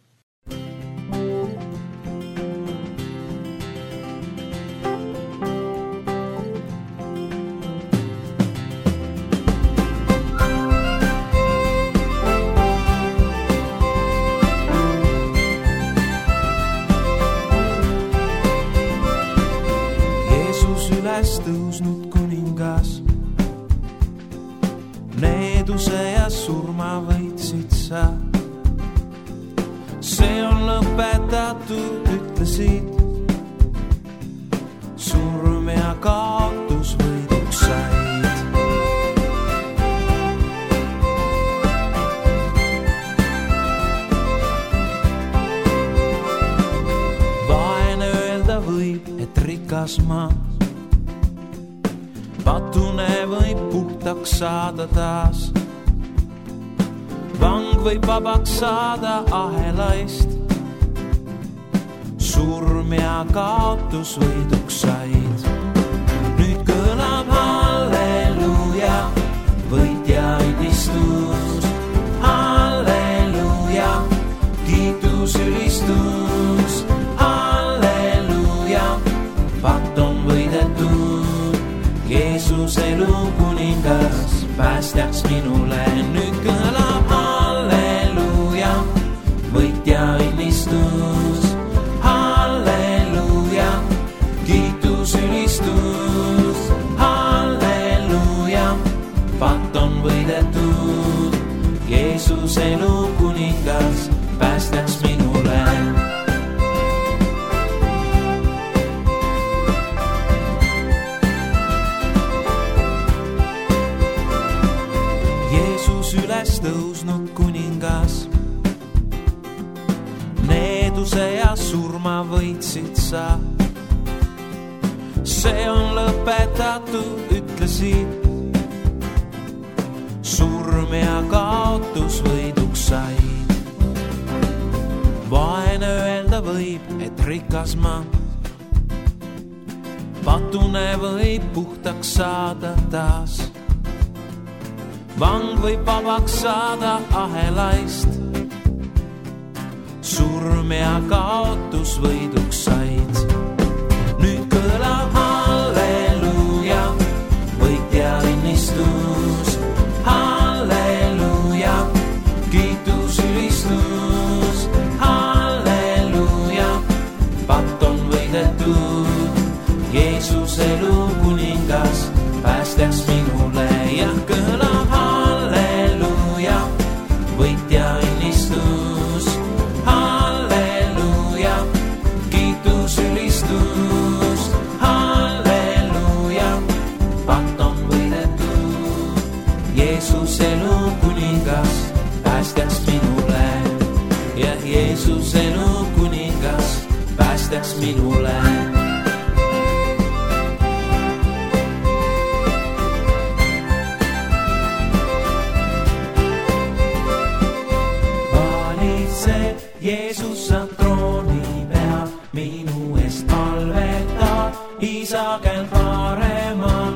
Tõusnud kuningas, needuse ja surma võitsid sa. See on lõpetatud, ütlesid, surm ja kaotus võiduks said. Vaene öelda võib, et rikas maa, patune võib puhtaks saada taas. Vang võib vabaks saada ahelaist. Surm ja kaotus võiduks said. Nüüd kõlab halleluja, võitjaid istus. kiitusülistus, halleluuja, patt on võidetud, Jeesus elu kuningas, päästjaks minule. Nüüd kõlab halleluuja, võitja õnnistus, halleluuja, kiitusülistus, halleluuja, patt on võidetud, Jeesus elu kuningas, päästjaks minule. Jeesus üles tõusnud kuningas, needuse ja surma võitsid sa. See on lõpetatud, ütlesid, surm ja kaotus võiduks said. Vaene öelda võib, et rikas ma, patune võib puhtaks saada taas. Vang võib vabaks saada ahelaist, surm ja kaotus võiduks said. Nüüd kõlab halleluuja, võitja õnnistus, halleluuja, kiitusülistus, halleluuja, patt on võidetud, Jeesus elu kuningas, päästjaks minule. Ja kõlab halleluuja, võitja õnnistus, halleluuja, kiitusülistus, halleluuja, patt on võidetud, Jeesus elu kuningas, päästjaks minule. Ja Jeesus elu kuningas, päästjaks minule. Jeesus on trooni peal, minu eest palvetab, isa käel paremal.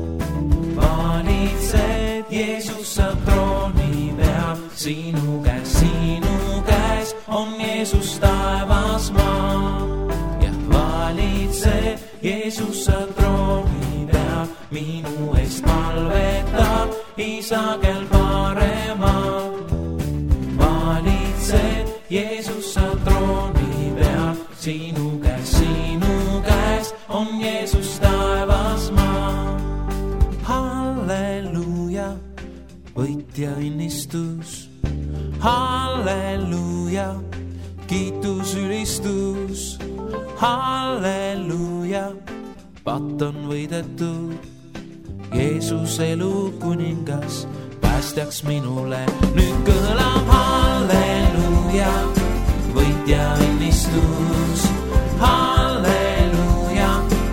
Valitsed, Jeesus on trooni peal, sinu käes on Jeesus taevas maa. Ja valitsed, Jeesus on trooni peal, minu eest palvetab, isa käel paremal. Valitsed, Jeesus on trooni peal, sinu käes on Jeesus taevas maa. Halleluuja, võitja õnnistus, halleluuja, kiitusülistus, halleluuja, patt on võidetud, Jeesus elu kuningas, päästjaks minule. Nüüd kõlab halleluuja, võitja õnnistus, halleluuja,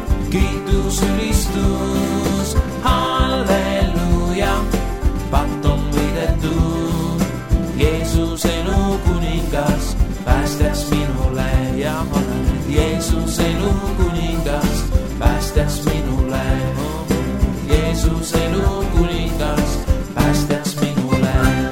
kiitusülistus, halleluuja, patt on võidetud, Jeesus elu kuningas, päästjaks minule. Ja Jeesus elu kuningas, päästjaks minule. Jeesus elu kuningas, päästjaks minule.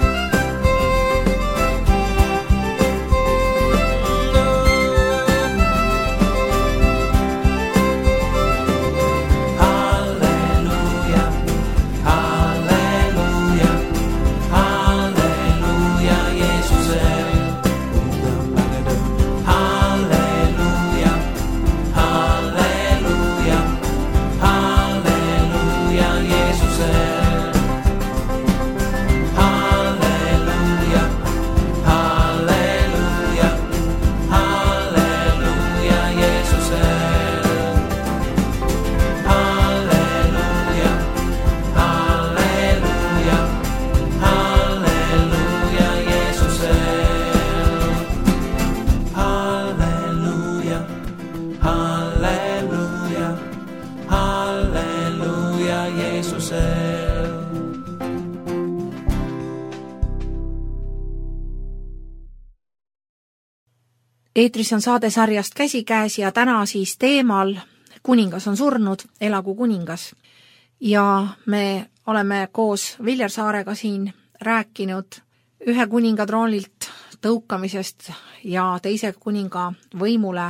Halleluuja, halleluuja, halleluuja, Jeesusel. Halleluuja, halleluuja, halleluuja, Jeesusel. Halleluuja, halleluuja, halleluuja, Jeesusel. Halleluuja, halleluuja, halleluuja, Jeesusel. Halleluuja, halleluuja, halleluuja, Jeesusel. Eetris on saade sarjast Käsikäes ja täna siis teemal Kuningas on surnud, elagu kuningas. Ja me oleme koos Viljar Saarega siin rääkinud ühe kuninga troonilt tõukamisest ja teise kuninga võimule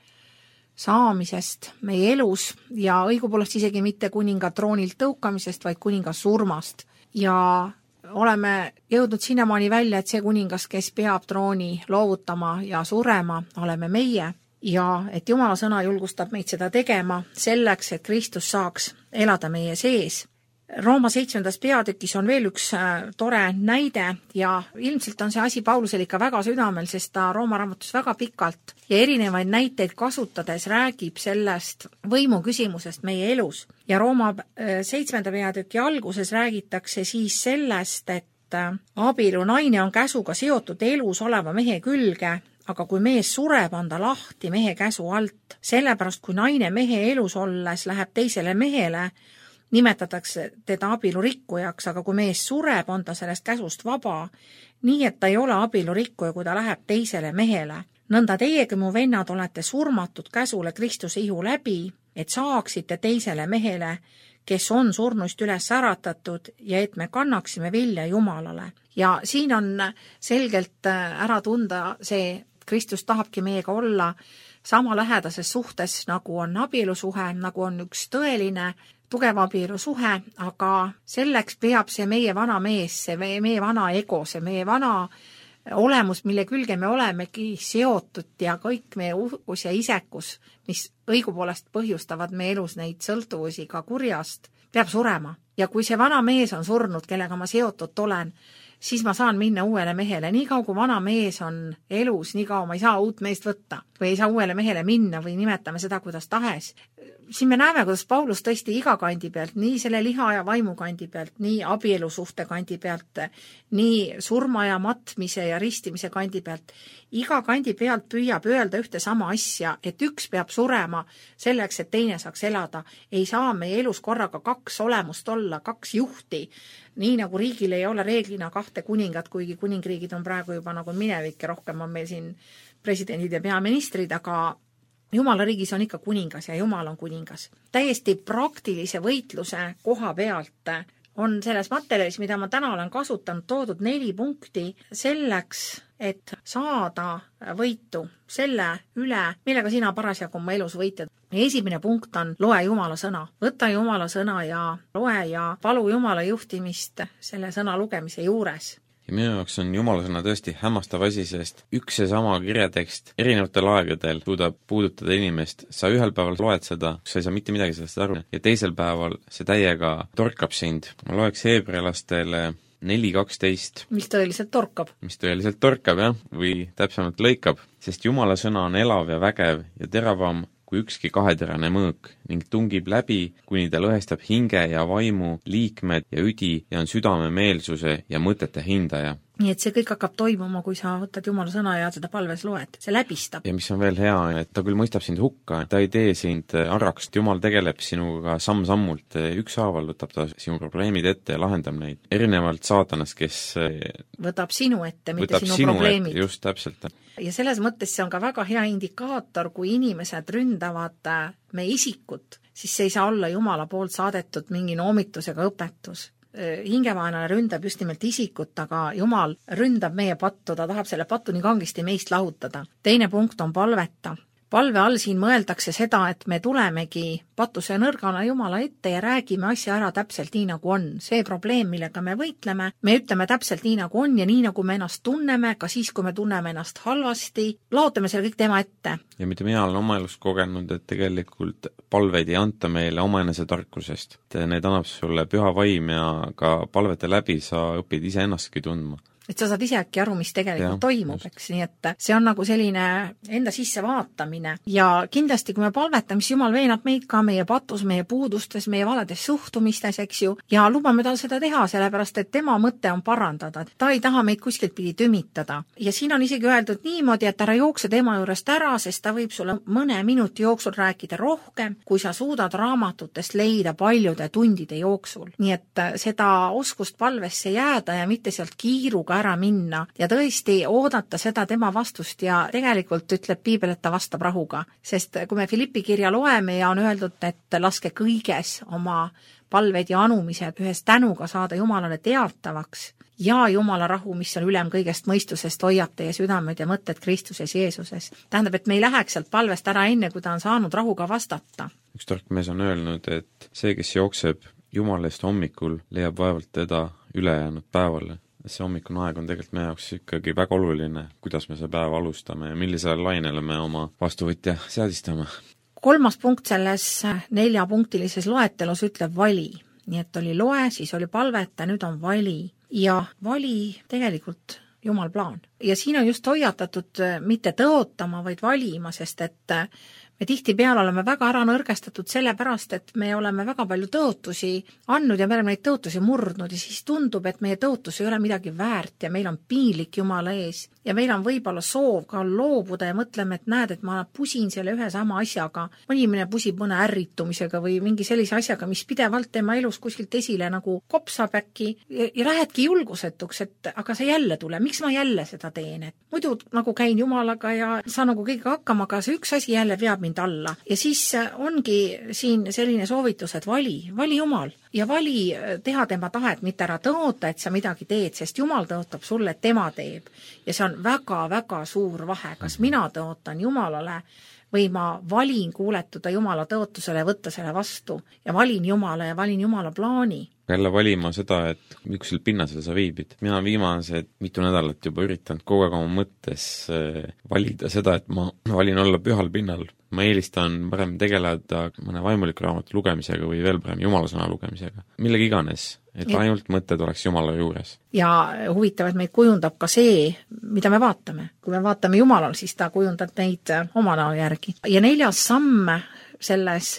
saamisest meie elus ja õigupoolest isegi mitte kuninga troonilt tõukamisest, vaid kuninga surmast. Ja oleme jõudnud sinnamaani välja, et see kuningas, kes peab trooni loovutama ja surema, oleme meie ja et Jumala sõna julgustab meid seda tegema selleks, et Kristus saaks elada meie sees. Rooma 7. peatükis on veel üks tore näide ja ilmselt on see asi Paulusel ikka väga südamel, sest ta Rooma raamatus väga pikalt ja erinevaid näiteid kasutades räägib sellest võimu küsimusest meie elus. Ja Rooma 7. peatüki alguses räägitakse siis sellest, et abielu naine on käsuga seotud elus oleva mehe külge, aga kui mees sureb, on ta lahti mehe käsu alt. Sellepärast, kui naine mehe elus olles läheb teisele mehele, nimetatakse teda abielu rikkujaks, aga kui mees sureb, on ta sellest käsust vaba, nii et ta ei ole abielu rikkuja, kui ta läheb teisele mehele. Nõnda teiegi, mu vennad, olete surmatud käsule Kristuse ihu läbi, et saaksite teisele mehele, kes on surnuist üles äratatud ja et me kannaksime vilja Jumalale. Ja siin on selgelt ära tunda see, Kristus tahabki meiega olla sama lähedases suhtes, nagu on abielusuhe, nagu on üks tõeline tugev abielusuhe, aga selleks peab see meie vana mees, see meie vana ego, see meie vana olemus, mille külge me olemegi seotud ja kõik meie uhkus ja isekus, mis õigupoolest põhjustavad meie elus neid sõltuvusi ka kurjast, peab surema. Ja kui see vana mees on surnud, kellega ma seotud olen, siis ma saan minna uuele mehele. Nii kaua, kui vana mees on elus, nii kaua ma ei saa uut meest võtta või ei saa uuele mehele minna või nimetame seda, kuidas tahes. Siin me näeme, kuidas Paulus tõesti iga kandi pealt, nii selle liha ja vaimu kandi pealt, nii abielusuhte kandi pealt, nii surma ja matmise ja ristimise kandi pealt, iga kandi pealt püüab öelda ühte sama asja, et üks peab surema selleks, et teine saaks elada. Ei saa meie elus korraga kaks olemust olla, kaks juhti, nii nagu riigil ei ole reeglina kahte kuningat, kuigi kuningriigid on praegu juba nagu minevik ja rohkem on meil siin presidendid ja peaministrid, aga Jumala riigis on ikka kuningas ja Jumal on kuningas. Täiesti praktilise võitluse koha pealt on selles materjalis, mida ma täna olen kasutanud, toodud 4 punkti selleks, et saada võitu selle üle, millega sina parasjagu oma elus võitled. Esimene punkt on loe Jumala sõna. Võta Jumala sõna ja loe ja palu Jumala juhtimist selle sõna lugemise juures. Ja minu jaoks on Jumala sõna tõesti hämmastav asi, sest üks ja sama kirjatekst erinevatel aegadel suudab puudutada inimest. Sa ühel päeval loed seda, sa ei saa mitte midagi sellest aru, ja teisel päeval see täiega torkab sind. Ma loeks Heebrealastele 4.12. Mis tõeliselt torkab. Mis tõeliselt torkab, jah, või täpsemalt lõikab, sest Jumala sõna on elav ja vägev ja teravam kui ükski kaheterane mõõk ning tungib läbi, kuni ta lõhestab hinge ja vaimu, liikmed ja üdi ja on südame meelsuse ja mõtete hindaja. Nii et see kõik hakkab toimuma, kui sa võtad Jumala sõna ja seda palves loed. See läbistab. Ja mis on veel hea, et ta küll mõistab sind hukka, ta ei tee sind arraks. Jumal tegeleb sinuga samm-sammult, ükshaaval võtab ta sinu probleemid ette ja lahendab neid. Erinevalt saatanast, kes võtab sinu ette, mitte sinu probleemid. Just täpselt. Ja selles mõttes see on ka väga hea indikaator, kui inimesed ründavad meie isikut, siis see ei saa olla Jumala poolt saadetud mingi noomitusega õpetus. Hingevaenane ründab just nimelt isikut, aga Jumal ründab meie pattu, ta tahab selle pattu nii kangesti meist lahutada. Teine punkt on palveta. Palve all siin mõeldakse seda, et me tulemegi patuse nõrgana Jumala ette ja räägime asja ära täpselt nii, nagu on. See probleem, millega me võitleme, me ütleme täpselt nii, nagu on ja nii, nagu me ennast tunneme, ka siis, kui me tunneme ennast halvasti, laotame selle kõik tema ette. Ja mida mina olen oma elus kogenud, et tegelikult palveid ei anta meile omaenese tarkusest. Need annab sulle püha vaim ja ka palvete läbi sa õpid ise ennastki tundma. Et sa saad ise äkki aru, mis tegelikult toimub, eks, nii et see on nagu selline enda sisse vaatamine ja kindlasti, kui me palvetame, siis Jumal veenab meid ka meie patus, meie puudustes, meie valedes suhtumistes, eks ju, ja lubame tal seda teha, sellepärast, et tema mõte on parandada, ta ei taha meid kuskilt pidi tümitada. Ja siin on isegi öeldud niimoodi, et ära jookse tema juurest ära, sest ta võib sulle mõne minuti jooksul rääkida rohkem, kui sa suudad raamatutest leida paljude tundide jooksul. Nii et seda oskust palvesse jääda ja mitte sealt kiiruga ära minna ja tõesti oodata seda tema vastust ja tegelikult ütleb Piibel, et ta vastab rahuga. Sest kui me Filippi kirja loeme ja on öeldud, et laske kõiges oma palved ja anumised ühes tänuga saada Jumalale teatavaks ja Jumala rahu, mis on ülem kõigest mõistusest, hoiab teie südamed ja mõtted Kristuses Jeesuses. Tähendab, et me ei läheks sealt palvest ära enne, kui ta on saanud rahuga vastata. Üks tark mees on öelnud, et see, kes jookseb Jumala eest hommikul, leiab vaevalt teda ülejäänud päevale. See hommikune aeg on tegelikult meie jaoks ikkagi väga oluline, kuidas me see päev alustame ja millisele lainele me oma vastuvõtja seadistame. 3. punkt selles 4-punktilises loetelus ütleb vali. Nii et oli loe, siis oli palveta, nüüd on vali. Ja vali tegelikult Jumal plaan. Ja siin on just hoiatatud mitte tõotama, vaid valima, sest et me tihtipeale oleme väga ära nõrgestatud sellepärast, et me oleme väga palju tõotusi andnud ja me oleme neid tõotusi murdnud ja siis tundub, et meie tõotus ei ole midagi väärt ja meil on piinlik Jumala ees ja meil on võib-olla soov ka loobuda ja mõtleme, et näed, et ma pusin selle ühe sama asjaga. Mõni inimene pusib mõne ärritumisega või mingi sellise asjaga, mis pidevalt tema elus kuskilt esile nagu kopsab äkki ja lähedki julgusetuks, et aga see jälle tule, miks ma jälle seda teen, et muidu nagu käin Jumalaga ja saan nagu kõigega hakkama, aga see üks asi jälle veab mind alla. Ja siis ongi siin selline soovitus, et vali Jumal ja vali teha tema tahet, mitte ära tõota, et sa midagi teed, sest Jumal tõotab sulle, et tema teeb. Ja see on väga-väga suur vahe, kas mina tõotan Jumalale või ma valin kuuletuda Jumala tõotusele ja võtta selle vastu ja valin Jumala ja valin Jumala plaani. Jälle valima seda, et mikusel pinnasel sa viibid. Mina viimased mitu nädalat juba üritanud kogu aeg oma mõttes valida seda, et ma valin olla pühal pinnal. Ma eelistan parem tegeleda mõne vaimuliku raamatu lugemisega või veel parem Jumalasõna lugemisega. Millegi iganes, et ainult mõtted oleks Jumala juures. Ja huvitav, et meid kujundab ka see, mida me vaatame. Kui me vaatame Jumalal, siis ta kujundab meid oma näo järgi. Ja 4. samm selles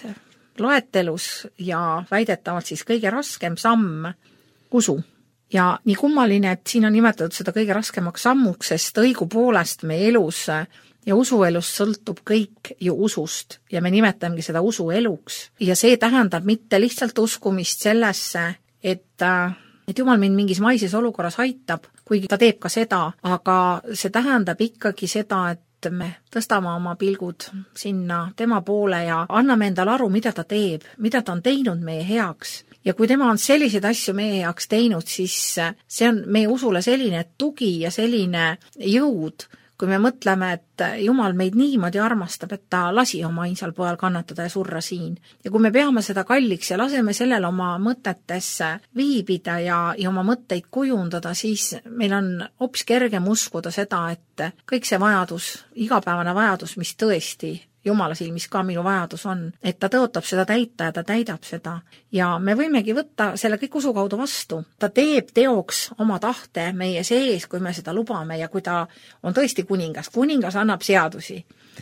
loetelus ja väidetavalt siis kõige raskem samm usu. Ja nii kummaline, et siin on nimetatud seda kõige raskemaks sammuks, sest õigupoolest meie elus ja usuelust sõltub kõik ju usust ja me nimetamegi seda usueluks. Ja see tähendab mitte lihtsalt uskumist sellesse, et Jumal mind mingis maises olukorras aitab, kuigi ta teeb ka seda, aga see tähendab ikkagi seda, et me tõstame oma pilgud sinna tema poole ja anname endale aru, mida ta teeb, mida ta on teinud meie heaks. Ja kui tema on selliseid asju meie heaks teinud, siis see on meie usule selline tugi ja selline jõud, kui me mõtleme, et Jumal meid niimoodi armastab, et ta lasi oma ainsal pojal kannatada ja surra siin. Ja kui me peame seda kalliks ja laseme sellel oma mõtetes viibida ja oma mõtteid kujundada, siis meil on hoopis kergem uskuda seda, et kõik see vajadus, igapäevane vajadus, mis tõesti Jumala silmis ka minu vajadus on, et ta tõotab seda täita ja ta täidab seda. Ja me võimegi võtta selle kõik usu kaudu vastu. Ta teeb teoks oma tahte meie sees, kui me seda lubame ja kui ta on tõesti kuningas. Kuningas annab seadusi.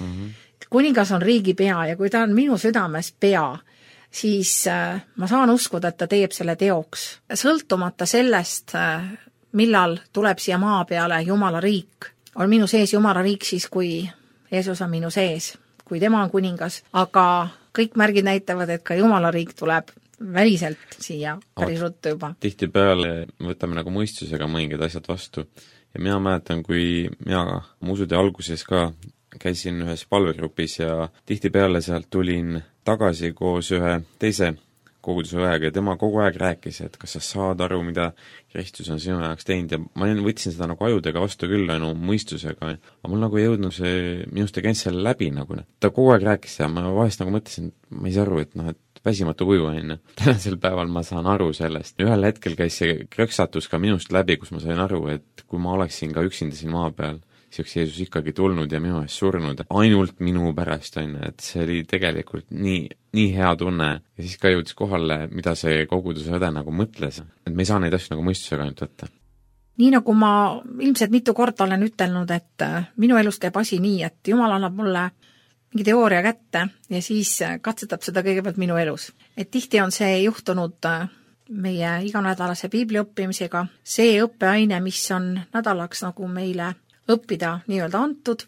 Kuningas on riigi pea ja kui ta on minu südames pea, siis ma saan uskuda, et ta teeb selle teoks. Sõltumata sellest, millal tuleb siia maa peale Jumala riik. On minu sees Jumala riik siis, kui Jeesus on minu sees, kui tema on kuningas, aga kõik märgid näitavad, et ka Jumala riik tuleb väliselt siia päris ruttu juba. Tihtipeale võtame nagu mõistusega mõningad asjad vastu ja mina mäletan, kui mina usude alguses ka käisin ühes palvegrupis ja tihtipeale sealt tulin tagasi koos ühe teise koguduse õega ja tema kogu aeg rääkis, et kas sa saad aru, mida Kristus on sinu jaoks teinud ja ma võtsin seda nagu ajudega vastu küll mõistusega, aga mul nagu ei jõudnud see minust ei käinud selle läbi nagu. Ta kogu aeg rääkis ja ma vahest nagu mõtlesin, ma ei saa aru, et väsimatu kuju on. Tänasel päeval ma saan aru sellest. Ühel hetkel käis see krõksatus ka minust läbi, kus ma sain aru, et kui ma oleksin ka üksinda siin maa peal, siis Jeesus ikkagi tulnud ja minu eest surnud ainult minu pärast, et see oli tegelikult nii hea tunne ja siis ka jõudis kohale, mida see koguduse õde nagu mõtles, et me ei saa neid asju nagu mõistusega ainult võtta. Nii nagu ma ilmselt mitu korda olen ütelnud, et minu elus käib asi nii, et Jumal annab mulle mingi teooria kätte ja siis katsetab seda kõigepealt minu elus. Et tihti on see juhtunud meie iganädalase piibli õppimisega, see õppeaine, mis on nädalaks nagu meile õppida nii-öelda antud,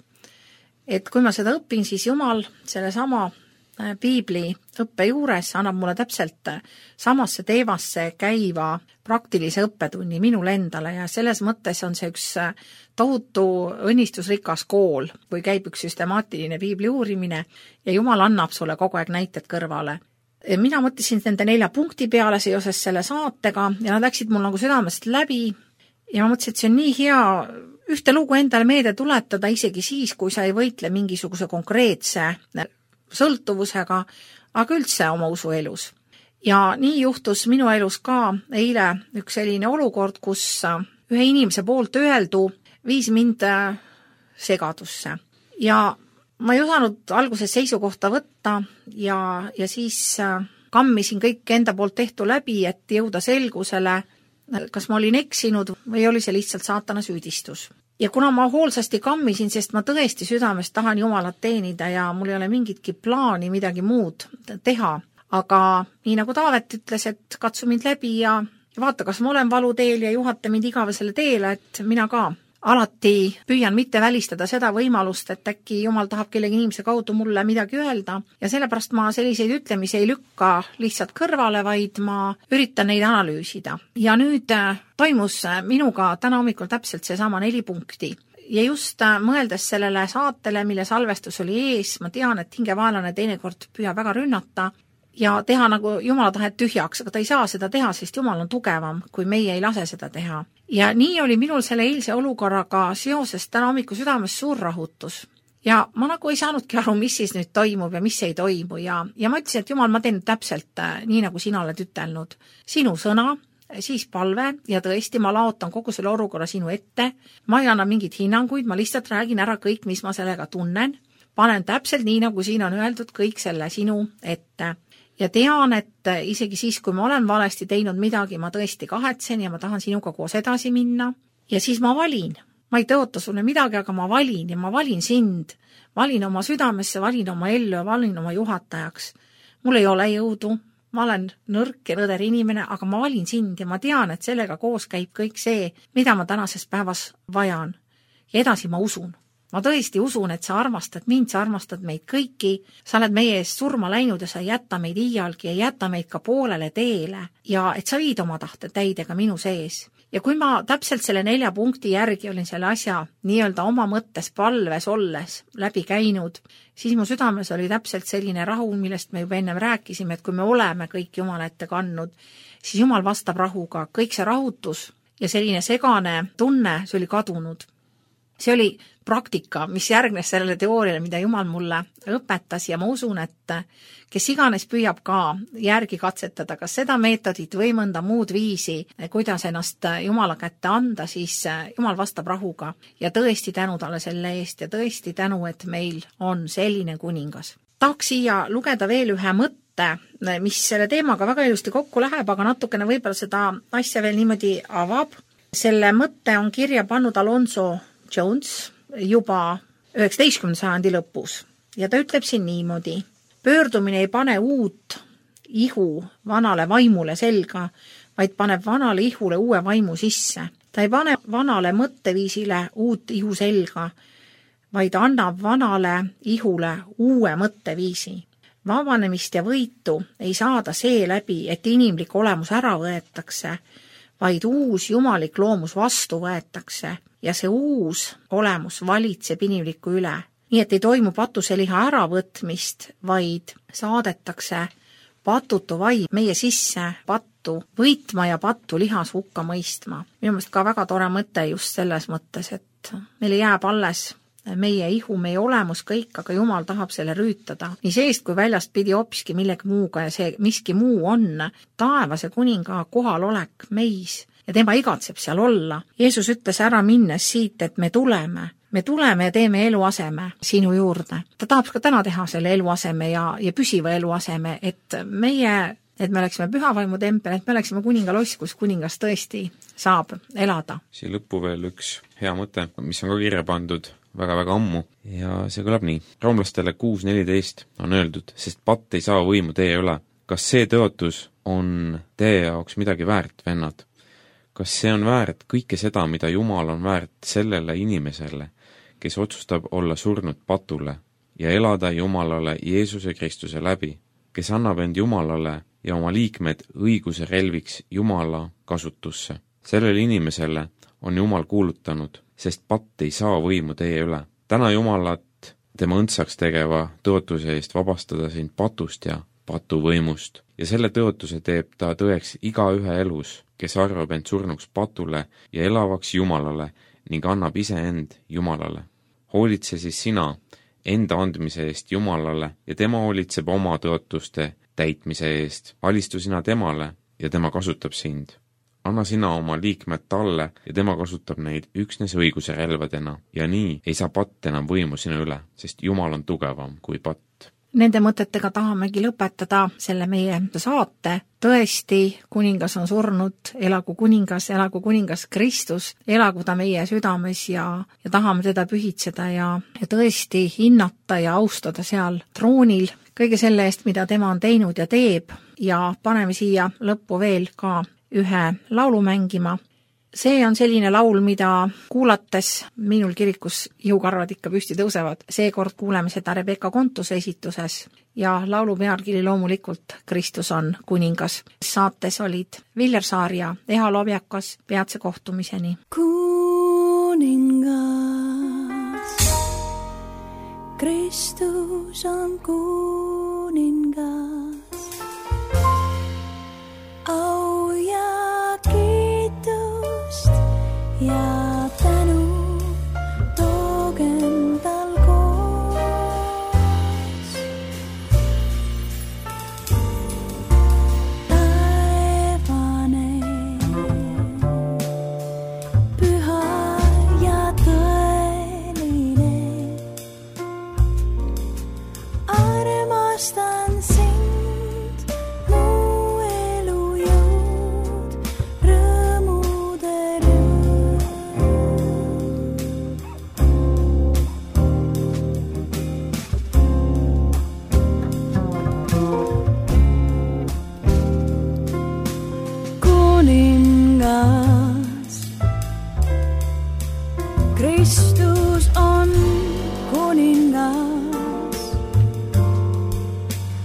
et kui ma seda õpin, siis Jumal selle sama piibli õppe juures annab mulle täpselt samasse teemasse käiva praktilise õppetunni minule endale ja selles mõttes on see üks tohutu õnnistusrikas kool, kui käib üks süstemaatiline piibli uurimine ja Jumal annab sulle kogu aeg näited kõrvale. Mina mõtlesin nende 4 punkti peale seoses selle saatega ja nad läksid mul nagu südamest läbi ja ma mõtlesin, et see on nii hea ühte lugu endale meelde tuletada isegi siis, kui sa ei võitle mingisuguse konkreetse sõltuvusega, aga üldse oma usuelus. Ja nii juhtus minu elus ka eile üks selline olukord, kus ühe inimese poolt öeldu viis mind segadusse. Ja ma ei osanud alguses seisukohta võtta ja siis kammisin kõik enda poolt tehtu läbi, et jõuda selgusele, kas ma olin eksinud või oli see lihtsalt saatana süüdistus. Ja kuna ma hoolsasti kammisin, sest ma tõesti südamest tahan Jumalat teenida ja mul ei ole mingitki plaani midagi muud teha, aga nii nagu Taavet ütles, et katsu mind läbi ja vaata, kas ma olen valuteel ja juhata mind igavesele teele, et mina ka alati püüan mitte välistada seda võimalust, et äkki Jumal tahab kellegi inimese kaudu mulle midagi öelda ja sellepärast ma selliseid ütlemisi ei lükka lihtsalt kõrvale, vaid ma üritan neid analüüsida. Ja nüüd toimus minuga täna hommikul täpselt seesama 4 punkti. Ja just mõeldes sellele saatele, mille salvestus oli ees, ma tean, et hingevaenlane teinekord püüab väga rünnata ja teha nagu Jumala tahet tühjaks, aga ta ei saa seda teha, sest Jumal on tugevam, kui meie ei lase seda teha. Ja nii oli minul selle eilse olukorraga seoses täna hommiku südames suur rahutus. Ja ma nagu ei saanudki aru, mis siis nüüd toimub ja mis ei toimu ja ma ütlesin, et Jumal, ma teen täpselt nii, nagu sina oled ütelnud. Sinu sõna, siis palve ja tõesti ma laotan kogu selle olukorra sinu ette. Ma ei anna mingid hinnanguid, ma lihtsalt räägin ära kõik, mis ma sellega tunnen. Panen täpselt nii, nagu siin on öeldud, kõik selle sinu ette. Ja tean, et isegi siis, kui ma olen valesti teinud midagi, ma tõesti kahetsen ja ma tahan sinuga koos edasi minna. Ja siis ma valin. Ma ei tõota sulle midagi, aga ma valin ja ma valin sind. Valin oma südamesse, valin oma ellu ja valin oma juhatajaks. Mul ei ole jõudu, ma olen nõrk ja nõder inimene, aga ma valin sind ja ma tean, et sellega koos käib kõik see, mida ma tänases päevas vajan. Ja edasi ma usun. Ma tõesti usun, et sa armastad mind, sa armastad meid kõiki, sa oled meie eest surma läinud ja sa ei jäta meid iialgi ja jäta meid ka poolele teele ja et sa viid oma tahte täidega minu sees. Ja kui ma täpselt selle 4 punkti järgi olin selle asja nii-öelda oma mõttes palves olles läbi käinud, siis mu südames oli täpselt selline rahu, millest me juba ennem rääkisime, et kui me oleme kõik Jumala ette kandnud, siis Jumal vastab rahuga. Kõik see rahutus ja selline segane tunne, see oli kadunud. See oli praktika, mis järgnes sellele teooriale, mida Jumal mulle õpetas ja ma usun, et kes iganes püüab ka järgi katsetada, kas seda meetodit või mõnda muud viisi, kuidas ennast Jumala kätte anda, siis Jumal vastab rahuga ja tõesti tänu talle selle eest ja tõesti tänu, et meil on selline kuningas. Tahaks siia lugeda veel ühe mõtte, mis selle teemaga väga ilusti kokku läheb, aga natukene võib-olla seda asja veel niimoodi avab. Selle mõtte on kirja pannud Alonso Jones juba 19. sajandi lõpus ja ta ütleb siin niimoodi. Pöördumine ei pane uut ihu vanale vaimule selga, vaid paneb vanale ihule uue vaimu sisse. Ta ei pane vanale mõtteviisile uut ihu selga, vaid annab vanale ihule uue mõtteviisi. Vabanemist ja võitu ei saada seeläbi, et inimlik olemus ära võetakse, vaid uus jumalik loomus vastu võetakse ja see uus olemus valitseb inimliku üle. Nii et ei toimu patuseliha äravõtmist, vaid saadetakse patutu vaim meie sisse pattu võitma ja pattu lihas hukka mõistma. Minu meelest ka väga tore mõte just selles mõttes, et meile jääb alles meie ihu, meie olemus kõik, aga Jumal tahab selle rüütada. Nii seest kui väljast pidi hoopiski millegi muuga ja see miski muu on taevase kuninga kohalolek meis ja tema igatseb seal olla. Jeesus ütles ära minnes siit, et me tuleme ja teeme eluaseme sinu juurde. Ta tahab ka täna teha selle eluaseme ja püsiva eluaseme, et me oleksime pühavaimu tempel, et me oleksime kuningaloss, kus kuningas tõesti saab elada. Siia lõppu veel üks hea mõte, mis on ka kirja pandud väga-väga ammu ja see kõlab nii. Roomlastele 6.14 on öeldud, sest patt ei saa võimu teie üle. Kas see tõotus on teie jaoks midagi väärt, vennad? Kas see on väärt kõike seda, mida Jumal on väärt sellele inimesele, kes otsustab olla surnud patule ja elada Jumalale Jeesuse Kristuse läbi, kes annab end Jumalale ja oma liikmed õiguse relviks Jumala kasutusse. Sellele inimesele on Jumal kuulutanud, sest patt ei saa võimu teie üle. Täna Jumalat tema õndsaks tegeva tõotuse eest vabastada sind patust ja patuvõimust. ja selle tõotuse teeb ta tõeks igaühe elus, kes arvab end surnuks patule ja elavaks Jumalale ning annab iseend Jumalale. Hoolitse siis sina enda andmise eest Jumalale ja tema hoolitseb oma tõotuste täitmise eest. Alistu sina temale ja tema kasutab sind. Anna sina oma liikmed talle ja tema kasutab neid üksnes õiguse relvadena ja nii ei saa patt enam võimu sinu üle, sest Jumal on tugevam kui patt. Nende mõtetega tahamegi lõpetada selle meie saate. Tõesti, kuningas on surnud, elagu kuningas Kristus, elagu ta meie südames ja tahame teda pühitseda ja tõesti hinnata ja austada seal troonil kõige selle eest, mida tema on teinud ja teeb ja paneme siia lõppu veel ka ühe laulu mängima. See on selline laul, mida kuulates minul kirikus jõukarvad ikka püsti tõusevad. Seekord kuuleme seda Rebecca Kontuse esituses ja laulu pealkiri loomulikult Kristus on kuningas. Saates olid Viljar Saar ja Eha Lobjakas. Peatse kohtumiseni. Kuningas, Kristus on kuningas. Au ja kiitust ja tänu toogem tal koos. Taevane, püha ja tõeline, armastan sind, mu elu jõud, rõõmude rõõm. Kuningas, Kristus on kuningas.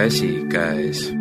käsikäes.